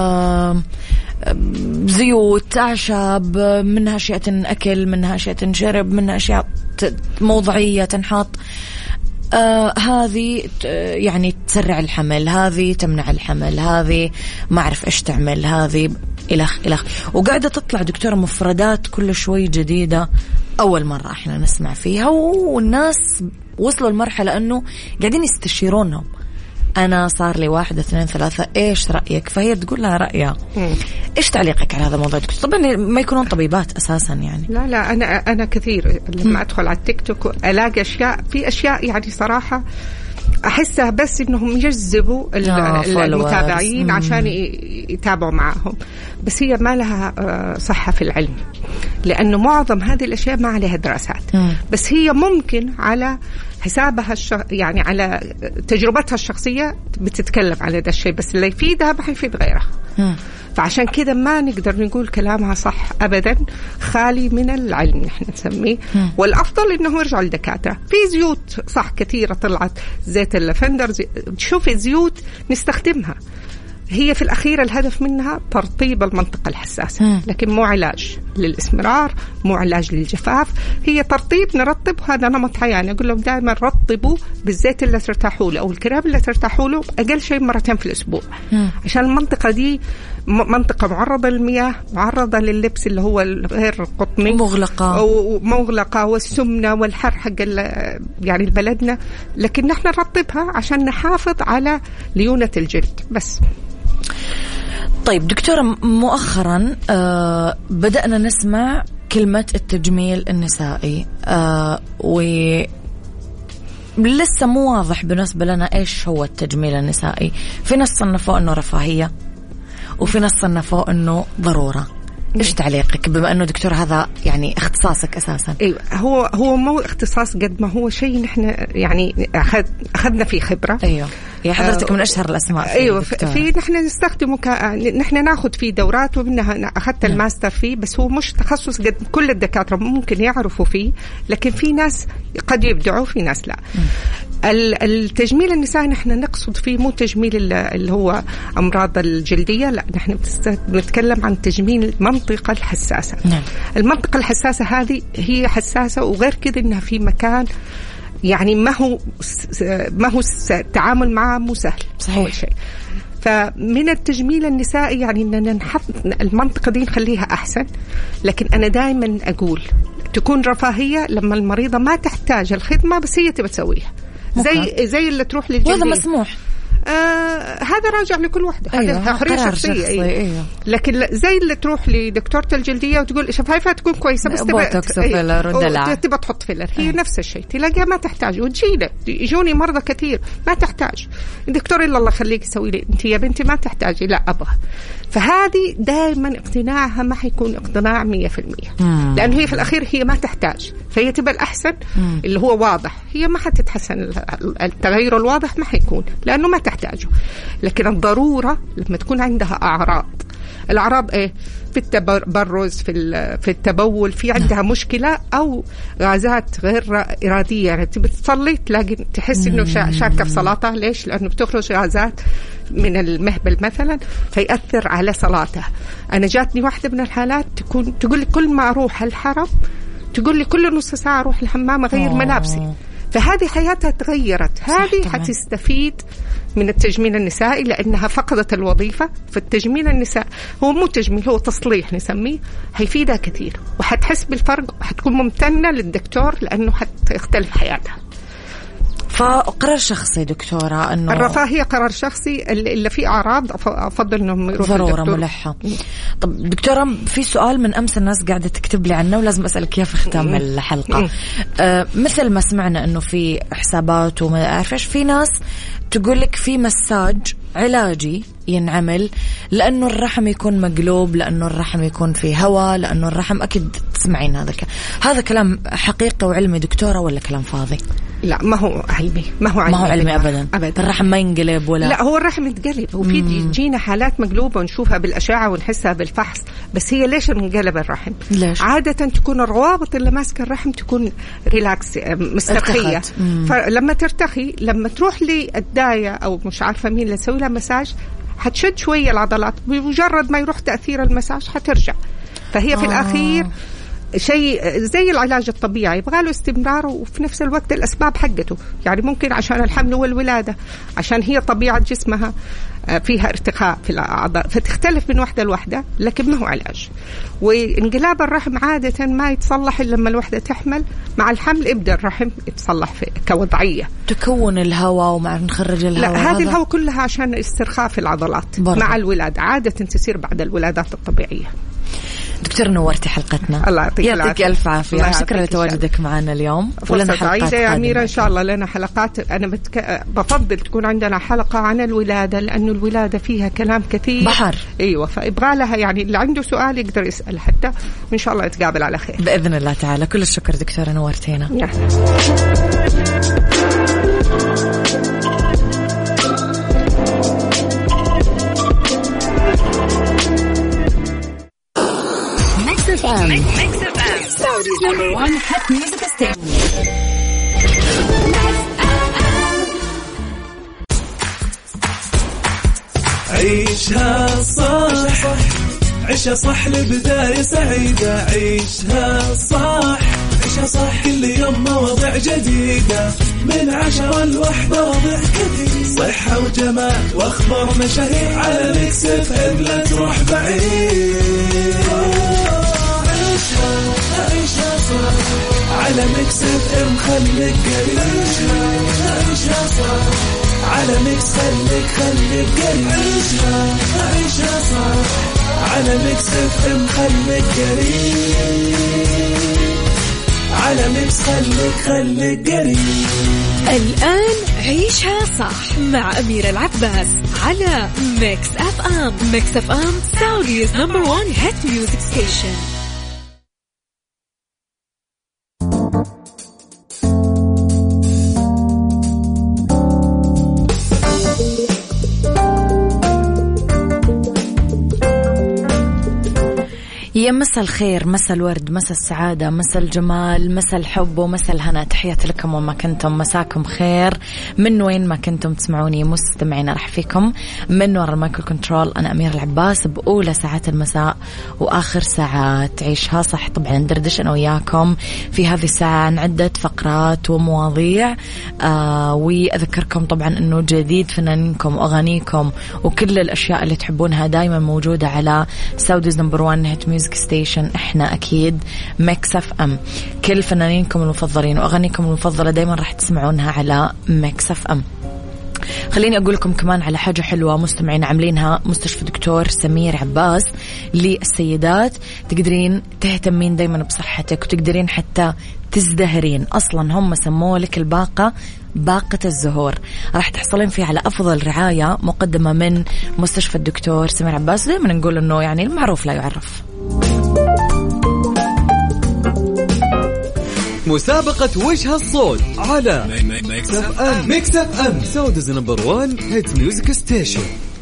زيوت أعشاب، منها أشياء أكل، منها أشياء شرب، منها أشياء موضعية تنحط، آه هذه يعني تسرع الحمل، هذه تمنع الحمل، هذه ما أعرف إيش تعمل، هذه إلخ إلخ وقاعدة تطلع دكتورة مفردات كل شوي جديدة أول مرة إحنا نسمع فيها، والناس وصلوا المرحلة أنه قاعدين يستشيرونهم، أنا صار لي واحد اثنين ثلاثة إيش رأيك؟ فهي تقول لها رأيها. إيش تعليقك على هذا الموضوع؟ طبعا ما يكونون طبيبات أساسا يعني. لا لا أنا أنا كثير لما أدخل على التيك توك ألاقي أشياء، في أشياء يعني صراحة أحسها بس إنهم يجذبوا المتابعين عشان يتابعوا معهم، بس هي ما لها صحة في العلم، لأنه معظم هذه الأشياء ما عليها دراسات. بس هي ممكن على حسابها الشخ... يعني على تجربتها الشخصية بتتكلم على هذا الشيء، بس اللي يفيدها ما يفيد غيرها. فعشان كذا ما نقدر نقول كلامها صح أبدا، خالي من العلم نحن نسميه. والأفضل إنه يرجع للدكاترة. في زيوت صح كثيرة طلعت، زيت اللافندر، زي... شوفي زيوت نستخدمها، هي في الأخير الهدف منها ترطيب المنطقة الحساسة، لكن مو علاج للإسمرار، مو علاج للجفاف، هي ترطيب، نرطب، هذا نمط حياة. أقول لهم دائما رطبوا بالزيت اللي ترتاحوا له أو الكريم اللي ترتاحوا له أقل شيء مرتين في الأسبوع، عشان المنطقة دي منطقة معرضة للمياه، معرضة لللبس اللي هو غير قطني، مغلقة أو مغلقة، والسمنة والحر حق يعني بلدنا، لكن نحن نرطبها عشان نحافظ على ليونة الجلد بس. طيب دكتورة، مؤخرا آه بدأنا نسمع كلمة التجميل النسائي، آه ولسه مو واضح بالنسبة لنا إيش هو التجميل النسائي. في ناس صنفوه أنه رفاهية، وفي ناس صنفوه أنه ضرورة. إيش تعليقك بما أنه دكتور هذا يعني اختصاصك أساسا؟ أيوة، هو هو مو اختصاص قد ما هو شيء نحن يعني أخذ أخذنا فيه خبرة. أيوة يا حضرتك من أشهر الأسماء. أيوة في نحن نستخدمه ك... نحن ناخذ فيه دورات، ومنها أخذت الماستر فيه، بس هو مش تخصص قد كل الدكاترة ممكن يعرفوا فيه، لكن في ناس قد يبدعوا، في ناس لا. التجميل النسائي نحن نقصد فيه مو تجميل اللي هو أمراض الجلدية، لا، نحن بنتكلم عن تجميل المنطقة الحساسة. نعم. المنطقة الحساسة هذه هي حساسة، وغير كده إنها في مكان يعني ما هو ما هو التعامل معه مو سهل. صحيح. شيء. فمن التجميل النسائي يعني إننا نحط المنطقة دي نخليها أحسن، لكن أنا دائما أقول تكون رفاهية لما المريضة ما تحتاج الخدمة بس هي تبى تسويها، زي زي اللي تروح للجلدية. وهذا مسموح. آه هذا راجع لكل واحدة. أيوة. هذا حرية شخصية. شخصي. أيوة. أيوة. لكن زي اللي تروح لدكتورة الجلدية وتقول شفايفها تكون كويسة بس تبى أيوة. تبى تحط فيلر، هي أيوة. نفس الشيء تلاقيها ما تحتاج. وتجينا يجوني مرضى كثير ما تحتاج، الدكتور إلا الله خليك يسوي لي أنت يا بنتي ما تحتاجي، لا أبغى. فهذه دائما اقتناعها ما حيكون اقتناع مية في المية، لأنه هي في الأخير هي ما تحتاج، فهي تبى الأحسن مم. اللي هو واضح. هي ما حتتحسن، التغير الواضح ما حيكون لأنه ما تحتاجه. لكن الضرورة لما تكون عندها أعراض، الأعراض إيه؟ في التبرز، في في التبول، في عندها مشكلة أو غازات غير إرادية، يعني تبي تصلي تلاقي تحس إنه شاكة في صلاتها. ليش؟ لأنه بتخرج غازات من المهبل مثلا فيأثر على صلاتها. أنا جاتني واحدة من الحالات تكون تقول لي كل ما أروح الحرم تقول لي كل نص ساعة أروح الحمام أغير ملابسي. فهذه حياتها تغيرت. هذه حتستفيد من التجميل النسائي لأنها فقدت الوظيفة. فالتجميل النسائي هو مو تجميل، هو تصليح نسميه، هيفيدها كثير وحتحس بالفرق وحتكون ممتنة للدكتور لأنه حتختلف حياتها. فقرار شخصي دكتورة، أنه الرفاهية قرار شخصي. اللي فيه أعراض أفضل أنهم يروحوا ضرورة ملحة. طب دكتورة، في سؤال من أمس الناس قاعدة تكتب لي عنه ولازم أسألك إياه في ختام الحلقة. آه مثل ما سمعنا أنه في حسابات وما أعرفش، في ناس تقول لك في مساج علاجي ينعمل لأنه الرحم يكون مقلوب، لأنه الرحم يكون في هواء، لأنه الرحم أكيد تسمعين هذا ك... هذا كلام حقيقي وعلمي دكتورة ولا كلام فاضي؟ لا ما هو علمي، ما هو علمي, ما هو علمي أبدا. أبدا. الرحم ما ينقلب ولا لا، هو الرحم يتقلب، وفي جينا حالات مقلوبة ونشوفها بالأشعة ونحسها بالفحص. بس هي ليش انقلب الرحم؟ ليش؟ عادة تكون الروابط اللي ماسكة الرحم تكون ريلاكس مسترخية، فلما ترتخي لما تروح للداية أو مش عارفة مين اللي تسوي لها مساج حتشد شوية العضلات، بمجرد ما يروح تأثير المساج حترجع. فهي في آه. الأخير شيء زي العلاج الطبيعي يبغى له استمرار وفي نفس الوقت الأسباب حقته. يعني ممكن عشان الحمل والولادة، عشان هي طبيعة جسمها فيها ارتخاء في الأعضاء، فتختلف من واحدة لواحدة، لكن ما هو علاج. وانقلاب الرحم عادة ما يتصلح إلا لما الوحدة تحمل. مع الحمل يبدأ الرحم يتصلح في كوضعية، تكون الهواء ومع نخرج الهواء. لا، هذه الهواء كلها عشان استرخاء في العضلات برضه. مع الولادة عادة تسير بعد الولادات الطبيعية. دكتور نورتي حلقتنا، الله يعطيك يعطيك ألف عافية. شكرا لتواجدك معنا اليوم، ولنا حلقات يا أميرة إن شاء الله. لنا حلقات، أنا بتك... بفضل تكون عندنا حلقة عن الولادة، لأنه الولادة فيها كلام كثير بحر. أيوة، فإبغى لها يعني اللي عنده سؤال يقدر يسأل حتى، وإن شاء الله نتقابل على خير بإذن الله تعالى. كل الشكر دكتورة، نورتينا. Mix F M, Saudi's number one hit music station. عيشها صح، عيشها صح لبداية سعيدة. عيشها صح، عيشها صح كل يوم مواضيع جديدة، من عشرة لوحدة وضع كثير، صحة وجمال واخبار مشاهير، على ميكس اف ام لا تروح بعيد. عيشها عيشها صح على ميكس اف ام، خليك قريب. عيشها صح على ميكس، خليك خليك قريب. عيشها عيشها صح على ميكس اف ام، خليك قريب. على ميكس خليك خليك قريب. الآن عيشها صح مع أميرة العباس على ميكس اف ام. ميكس اف ام Saudi's number one hit music station. يا مسا الخير، مسا الورد، مسا السعادة، مسا الجمال، مسا الحب ومسا الهنا. تحياتي لكم وما كنتم، مساكم خير من وين ما كنتم تسمعوني مستمعين. رح فيكم من وراء المايكل كنترول أنا أمير العباس، بأولى ساعات المساء وآخر ساعات عيشها صح. طبعا ندردش أنا وياكم في هذه الساعة عن عدة فقرات ومواضيع، آه وأذكركم طبعا أنه جديد فنانينكم وأغانيكم وكل الأشياء اللي تحبونها دايما موجودة على سعوديز نمبر وان هيت ميوزك ستيشن. احنا اكيد ميكس اف ام، كل فنانينكم المفضلين واغانيكم المفضله دايما راح تسمعونها على ميكس اف ام. خليني اقول لكم كمان على حاجه حلوه مستمعين عاملينها مستشفى دكتور سمير عباس للسيدات. تقدرين تهتمين دايما بصحتك وتقدرين حتى تزدهرين. اصلا هم سموه لك الباقه باقة الزهور، راح تحصلين فيه على أفضل رعاية مقدمة من مستشفى الدكتور سمير عباس. دائما نقول إنه يعني المعروف لا يعرف. مسابقة وش هالصوت على ميكس اف ام. ميكس اف ام سعوديز نمبر وان هيت ميوزك ستيشن.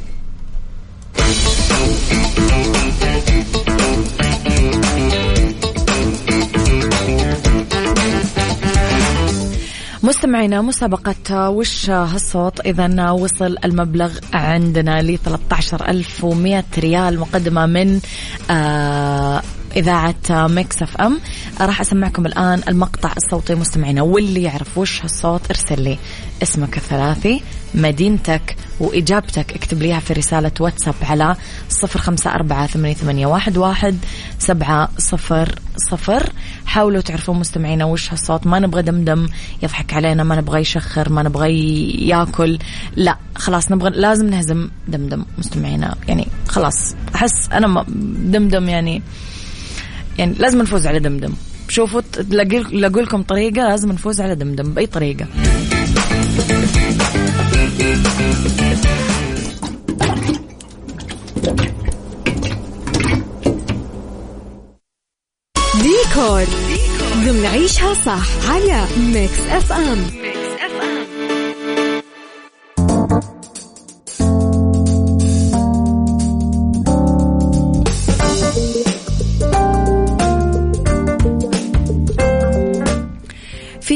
مستمعينا، مسابقة وش هالصوت إذا وصل المبلغ عندنا ل ثلاثة عشر ألف ومئة ريال مقدمة من آه إذاعة ميكس اف ام. راح أسمعكم الآن المقطع الصوتي مستمعينا، واللي يعرف وش هالصوت ارسل لي اسمك الثلاثي، مدينتك، وإجابتك اكتب ليها في رسالة واتساب على صفر خمسة أربعة ثمانية ثمانية واحد واحد سبعة صفر صفر. حاولوا تعرفوا مستمعينا وش هالصوت. ما نبغى دمدم يضحك علينا، ما نبغى يشخر، ما نبغى ياكل، لا خلاص نبغى لازم نهزم دمدم مستمعينا. يعني خلاص أحس أنا دمدم يعني يعني لازم نفوز على دمدم. شوفوا لقول لكم طريقة لازم نفوز على دمدم بأي طريقة. ديكور ضمن عيشها صح على ميكس اف ام.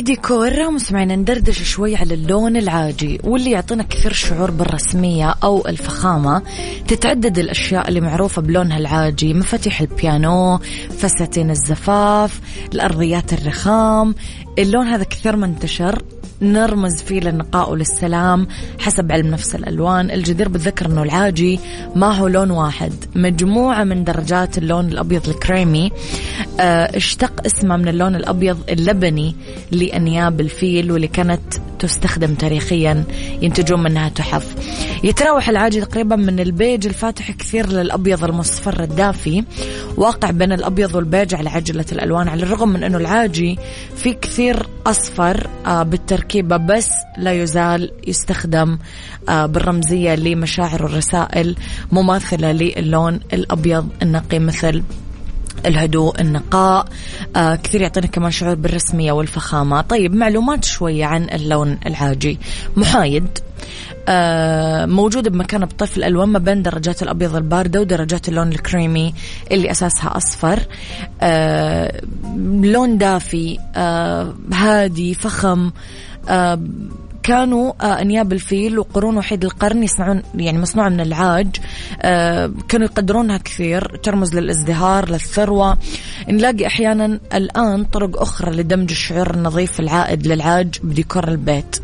الديكور مستمعين ندردش شوي على اللون العاجي واللي يعطينا كثير شعور بالرسمية أو الفخامة. تتعدد الأشياء اللي معروفة بلونها العاجي، مفاتيح البيانو، فساتين الزفاف، الأرضيات الرخام. اللون هذا كثير منتشر، نرمز فيه للنقاء وللسلام حسب علم نفس الألوان. الجدير بالذكر أنه العاجي ما هو لون واحد، مجموعة من درجات اللون الأبيض الكريمي. اه اشتق اسمه من اللون الأبيض اللبني لأنياب الفيل واللي كانت تستخدم تاريخيا ينتجون منها تحف. يتراوح العاجي تقريبا من البيج الفاتح كثير للأبيض المصفر الدافي، واقع بين الأبيض والبيج على عجلة الألوان، على الرغم من أنه العاجي في كثير أصفر اه بالتركيبة، بس لا يزال يستخدم آه بالرمزية لمشاعر والرسائل مماثلة للون الأبيض النقي، مثل الهدوء، النقاء. آه كثير يعطينا كمان شعور بالرسمية والفخامة. طيب معلومات شوية عن اللون العاجي. محايد، آه موجود بمكان بطفل الألوان ما بين درجات الأبيض الباردة ودرجات اللون الكريمي اللي أساسها أصفر. آه لون دافي، آه هادي، فخم. آه كانوا آه أنياب الفيل وقرون وحيد القرن يصنعون يعني مصنوع من العاج. آه كانوا يقدرونها كثير، ترمز للازدهار، للثروة. نلاقي أحيانا الآن طرق أخرى لدمج الشعور النظيف العائد للعاج بديكور البيت.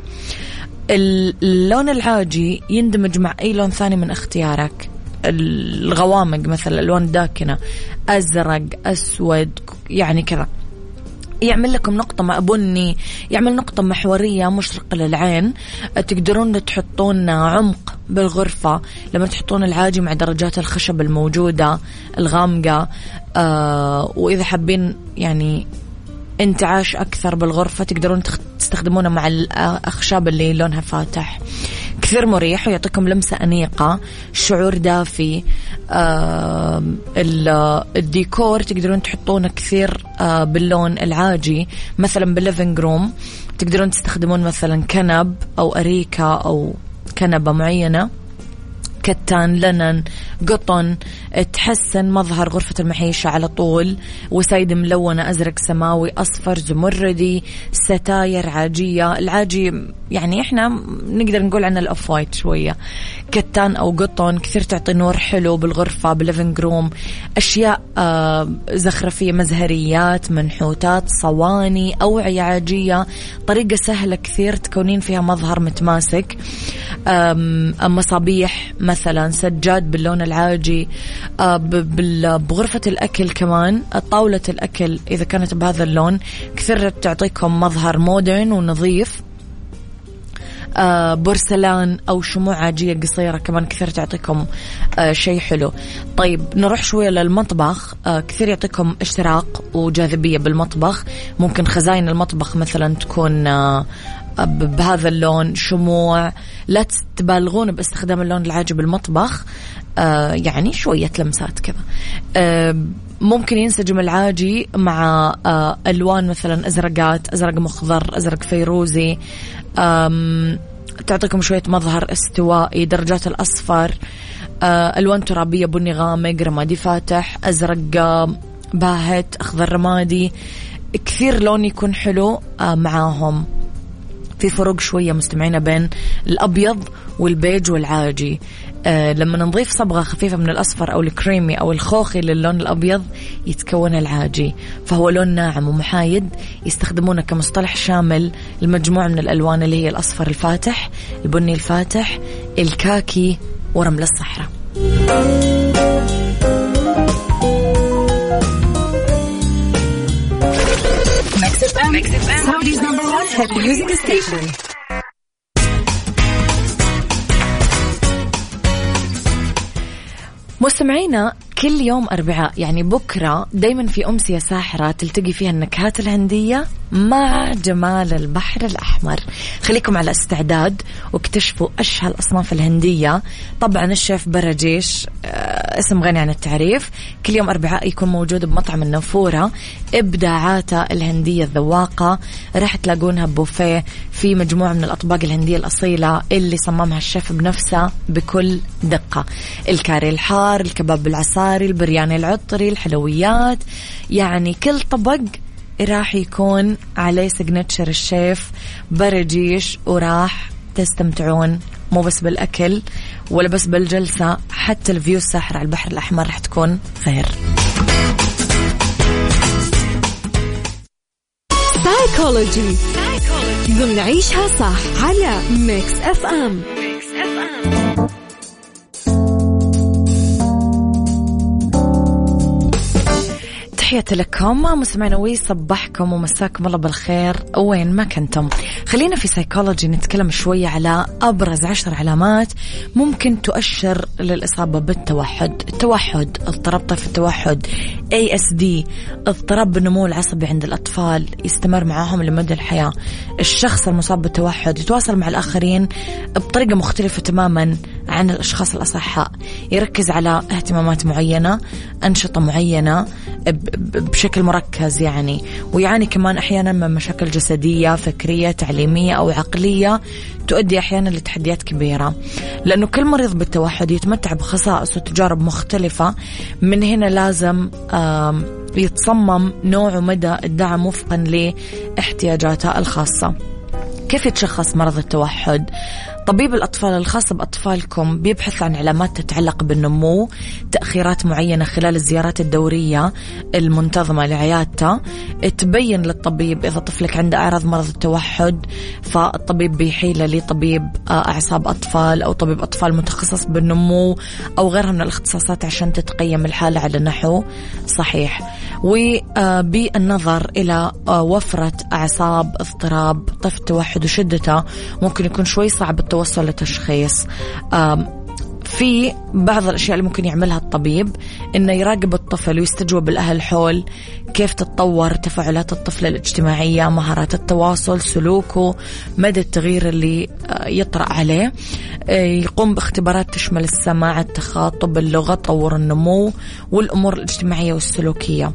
اللون العاجي يندمج مع أي لون ثاني من اختيارك. الغوامق مثل الألوان الداكنة، أزرق، أسود، يعني كذا يعمل لكم نقطة بني، يعمل نقطة محورية مشرقة للعين. تقدرون تحطون عمق بالغرفة لما تحطون العاجي مع درجات الخشب الموجودة الغامقة. آه وإذا حابين يعني انتعاش أكثر بالغرفة تقدرون تستخدمونه مع الأخشاب اللي لونها فاتح. كثير مريح ويعطيكم لمسة أنيقة، شعور دافي. آه الديكور تقدرون تحطونه كثير آه باللون العاجي، مثلا بالليفينج روم تقدرون تستخدمون مثلا كنب أو أريكة أو كنبة معينة، كتان، لنن، قطن، تحسن مظهر غرفة المعيشة على طول. وسايد ملونة، أزرق، سماوي، أصفر، زمردي، ستاير عاجية. العاجي يعني إحنا نقدر نقول عنه الأوف وايت شوية. كتان أو قطن كثير تعطي نور حلو بالغرفة، بالليفينج روم. أشياء آه زخرفية، مزهريات، منحوتات، صواني، أوعية عاجية. طريقة سهلة كثير تكونين فيها مظهر متماسك. مصابيح مثلا، سجاد باللون العاجي. آه بغرفة الأكل كمان، طاولة الأكل إذا كانت بهذا اللون كثير تعطيكم مظهر مودرن ونظيف. آه بورسلان أو شموع عاجية قصيرة كمان كثير تعطيكم آه شيء حلو. طيب نروح شوية للمطبخ. آه كثير يعطيكم اشتراك وجاذبية بالمطبخ. ممكن خزائن المطبخ مثلا تكون آه بهذا اللون، شموع. لا تبالغون باستخدام اللون العاجي بالمطبخ، آه يعني شوية لمسات كذا. آه ممكن ينسجم العاجي مع آه ألوان مثلا أزرقات، أزرق مخضر، أزرق فيروزي. تعطيكم شوية مظهر استوائي. درجات الأصفر، آه ألوان ترابية، بني غامق، رمادي فاتح، أزرق باهت، أخضر رمادي. كثير لون يكون حلو آه معاهم. في فروق شوية مستمعين بين الأبيض والبيج والعاجي. آه لما نضيف صبغة خفيفة من الأصفر أو الكريمي أو الخوخي للون الأبيض يتكون العاجي، فهو لون ناعم ومحايد. يستخدمونه كمصطلح شامل المجموعة من الألوان اللي هي الأصفر الفاتح، البني الفاتح، الكاكي، ورمل الصحراء. Saudi's number one hit music station. مستمعينا كل يوم أربعاء يعني بكرة دايما في أمسية ساحرة تلتقي فيها النكهات الهندية مع جمال البحر الأحمر. خليكم على استعداد واكتشفوا أشهى الأصناف الهندية. طبعا الشيف برجيش اسم غني عن التعريف. كل يوم أربعاء يكون موجود بمطعم النافورة. إبداعاته الهندية الذواقة راح تلاقونها بوفيه في مجموعة من الأطباق الهندية الأصيلة اللي صممها الشيف بنفسه بكل دقة. الكاري الحار، الكباب العصاري، البرياني العطري، الحلويات، يعني كل طبق راح يكون عليه سيجنتشر الشيف برجيش، وراح تستمتعون مو بس بالأكل ولا بس بالجلسة، حتى الفيو الساحر على البحر الأحمر رح تكون غير. سايكولوجي ضمن عيشها صح على ميكس اف ام. تحياتي لكم مستمعينا ويصبحكم ومساكم الله بالخير وين ما كنتم. خلينا في سايكولوجي نتكلم شوية على أبرز عشر علامات ممكن تؤشر للإصابة بالتوحد. التوحد، اضطراب طيف التوحد، إيه إس دي، اضطراب بالنمو العصبي عند الأطفال يستمر معهم لمدى الحياة. الشخص المصاب بالتوحد يتواصل مع الآخرين بطريقة مختلفة تماما عن الأشخاص الأصحاء، يركز على اهتمامات معينة، أنشطة معينة بشكل مركز يعني، ويعاني كمان أحيانا من مشاكل جسدية، فكرية، تعليمية أو عقلية تؤدي أحيانا لتحديات كبيرة. لأنه كل مريض بالتوحد يتمتع بخصائص وتجارب مختلفة، من هنا لازم يتصمم نوع ومدى الدعم وفقا لاحتياجاته الخاصة. كيف يتشخص مرض التوحد؟ طبيب الأطفال الخاص بأطفالكم بيبحث عن علامات تتعلق بالنمو، تأخيرات معينة خلال الزيارات الدورية المنتظمة لعيادته. تبين للطبيب إذا طفلك عنده أعراض مرض التوحد، فالطبيب بيحيله لطبيب أعصاب أطفال أو طبيب أطفال متخصص بالنمو أو غيرها من الاختصاصات عشان تتقيم الحالة على نحو صحيح. وبالنظر إلى وفرة أعصاب اضطراب طيف التوحد وشدته ممكن يكون شوي صعب التوصل لتشخيص. في بعض الأشياء اللي ممكن يعملها الطبيب إنه يراقب الطفل ويستجوب الأهل حول كيف تتطور تفاعلات الطفل الاجتماعية، مهارات التواصل، سلوكه، مدى التغيير اللي يطرأ عليه. يقوم باختبارات تشمل السماع، التخاطب، اللغة، تطور النمو والأمور الاجتماعية والسلوكية.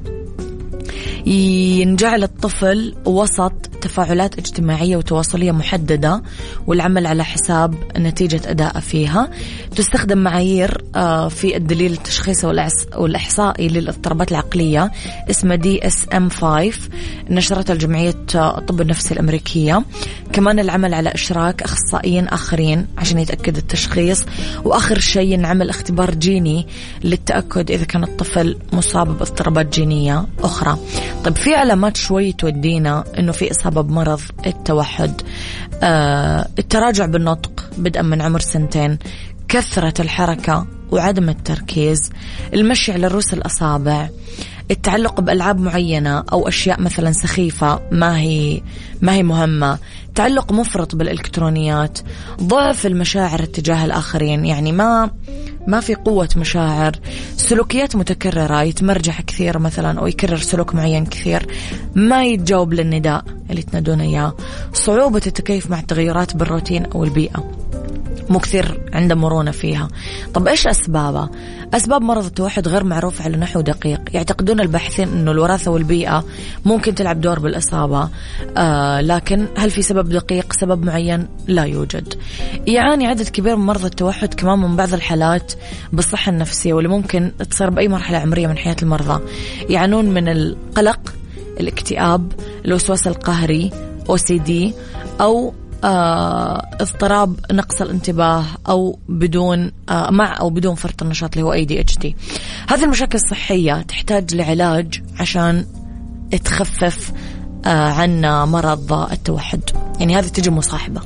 ينجعل الطفل وسط تفاعلات اجتماعية وتواصلية محددة والعمل على حساب نتيجة أداء فيها. تستخدم معايير في الدليل التشخيصي والإحصائي للاضطرابات العقلية اسمه دي إس إم خمسة، نشرتها الجمعية الطب النفسي الأمريكية. كمان العمل على إشراك أخصائيين آخرين عشان يتأكد التشخيص. وآخر شيء نعمل اختبار جيني للتأكد إذا كان الطفل مصاب باضطرابات جينية أخرى. طيب في علامات شوي تودينا إنه في إصابة بمرض التوحد. آه التراجع بالنطق بدءا من عمر سنتين، كثرة الحركة وعدم التركيز، المشي على رؤوس الأصابع، التعلق بألعاب معينة أو أشياء مثلا سخيفة ما هي ما هي مهمة، تعلق مفرط بالإلكترونيات، ضعف المشاعر تجاه الآخرين، يعني ما ما في قوة مشاعر، سلوكيات متكررة، يتمرجح كثير مثلا أو يكرر سلوك معين كثير، ما يتجاوب للنداء اللي تنادون إياه، صعوبة التكيف مع التغيرات بالروتين أو البيئة، مو كثير عنده مرونة فيها. طب إيش أسبابه؟ أسباب مرض التوحد غير معروفة على نحو دقيق. يعتقدون الباحثين أنه الوراثة والبيئة ممكن تلعب دور بالإصابة، آه لكن هل في سبب دقيق، سبب معين؟ لا يوجد. يعاني عدد كبير من مرضى التوحد كمان من بعض الحالات بالصحة النفسية واللي ممكن تصير بأي مرحلة عمرية من حياة المرضى. يعانون من القلق، الاكتئاب، الوسواس القهري، أو سي دي، أو آه، اضطراب نقص الانتباه أو بدون آه، مع أو بدون فرط النشاط اللي هو إيه دي إتش دي. هذه المشاكل الصحية تحتاج لعلاج عشان تخفف آه، عن مرض التوحد، يعني هذه تجي مصاحبة.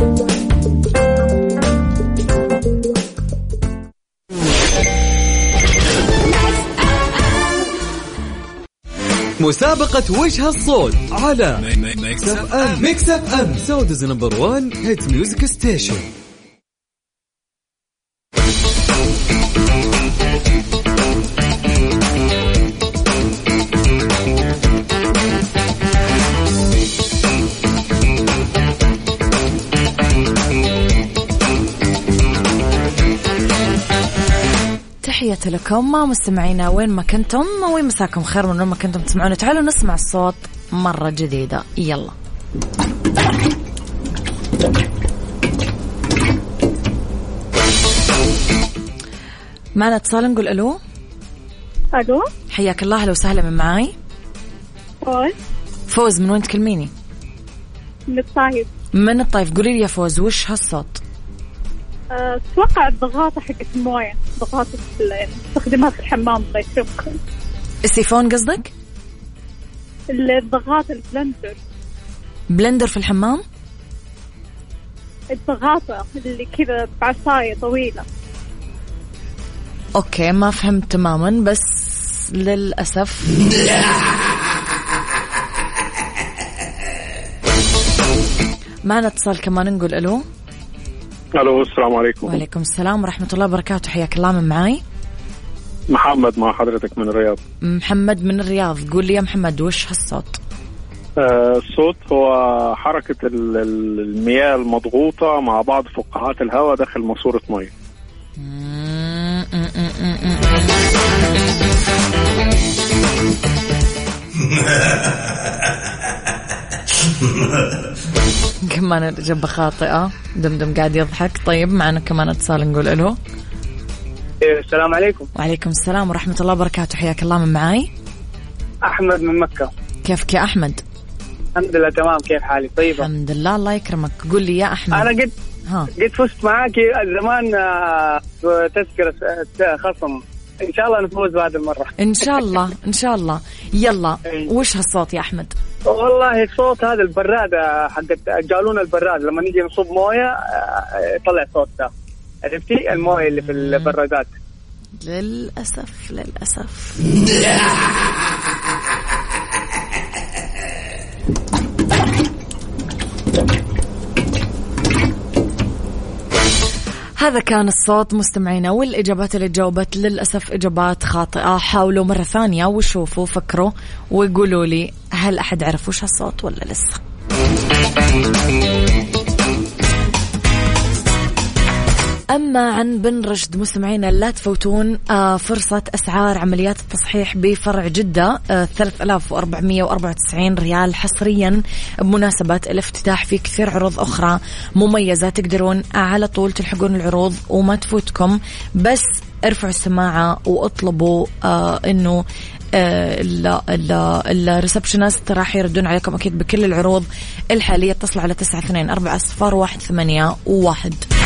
مسابقة وش هالصوت على ميكس اف ام. ميكس اف ام سعوديز نمبر وان هيت ميوزك ستيشن. تحياتي لكم مستمعينا وين ما كنتم، وين مساكم خير من وين ما كنتم تسمعونا. تعالوا نسمع الصوت مرة جديدة، يلا. معنا اتصال، نقول ألو. ألو، حياك الله، أهلا وسهلا، من معاي؟ هاي، فوز من وين تكلميني؟ من الطايف. من الطايف. قولي لي يا فوز وش هالصوت؟ أتوقع الضغاطة حقت الموية، ضغاطة نستخدمها في الحمام الله يكرمكم. السيفون قصدك؟ الضغاطة البلندر. بلندر في الحمام؟ الضغاطة اللي كذا بعصاية طويلة. أوكي ما فهمت تماما بس للأسف. معنا اتصال كمان، نقول ألو. ألو السلام عليكم. وعليكم السلام ورحمة الله وبركاته. حياك الله. من معاي؟ محمد مع حضرتك من الرياض. محمد من الرياض. قول لي يا محمد وش هالصوت؟ آه الصوت هو حركة المياه المضغوطة مع بعض فقاعات الهواء داخل ماسورة مية. كمان الإجابة خاطئة. دمدم قاعد يضحك. طيب معنا كمان اتصال، نقول ألو. السلام عليكم. وعليكم السلام ورحمة الله وبركاته. حياك الله. من معاي؟ أحمد من مكة. كيفك يا أحمد؟ الحمد لله تمام. كيف حالك؟ طيبة الحمد لله الله يكرمك. قل لي يا أحمد. أنا قد ها قد فزت معاك زمان تذكرة خصم، إن شاء الله نفوز بعد المرة. إن شاء الله إن شاء الله. يلا وش هالصوت يا أحمد؟ والله الصوت هذا البرادة حقت جالون البراد، لما نيجي نصب موية طلع صوت ده، عرفتي الموية اللي في البرادات. للأسف للأسف. هذا كان الصوت مستمعينا، والإجابات اللي جاوبت للأسف إجابات خاطئة. حاولوا مرة ثانية وشوفوا فكروا ويقولوا لي هل أحد عرف وش هالصوت ولا لسه. أما عن بن رشد مستمعينا لا تفوتون فرصة أسعار عمليات التصحيح بفرع جدة، ثلاثة آلاف وأربعمية وأربعة وتسعين ريال حصريا بمناسبة الافتتاح. في كثير عروض أخرى مميزة تقدرون على طول تلحقون العروض وما تفوتكم، بس ارفعوا السماعة واطلبوا آه إنه الريسبشنست راح يردون عليكم أكيد بكل العروض الحالية. اتصلوا على تسعة اثنين أربعة صفر واحد ثمانية واحد.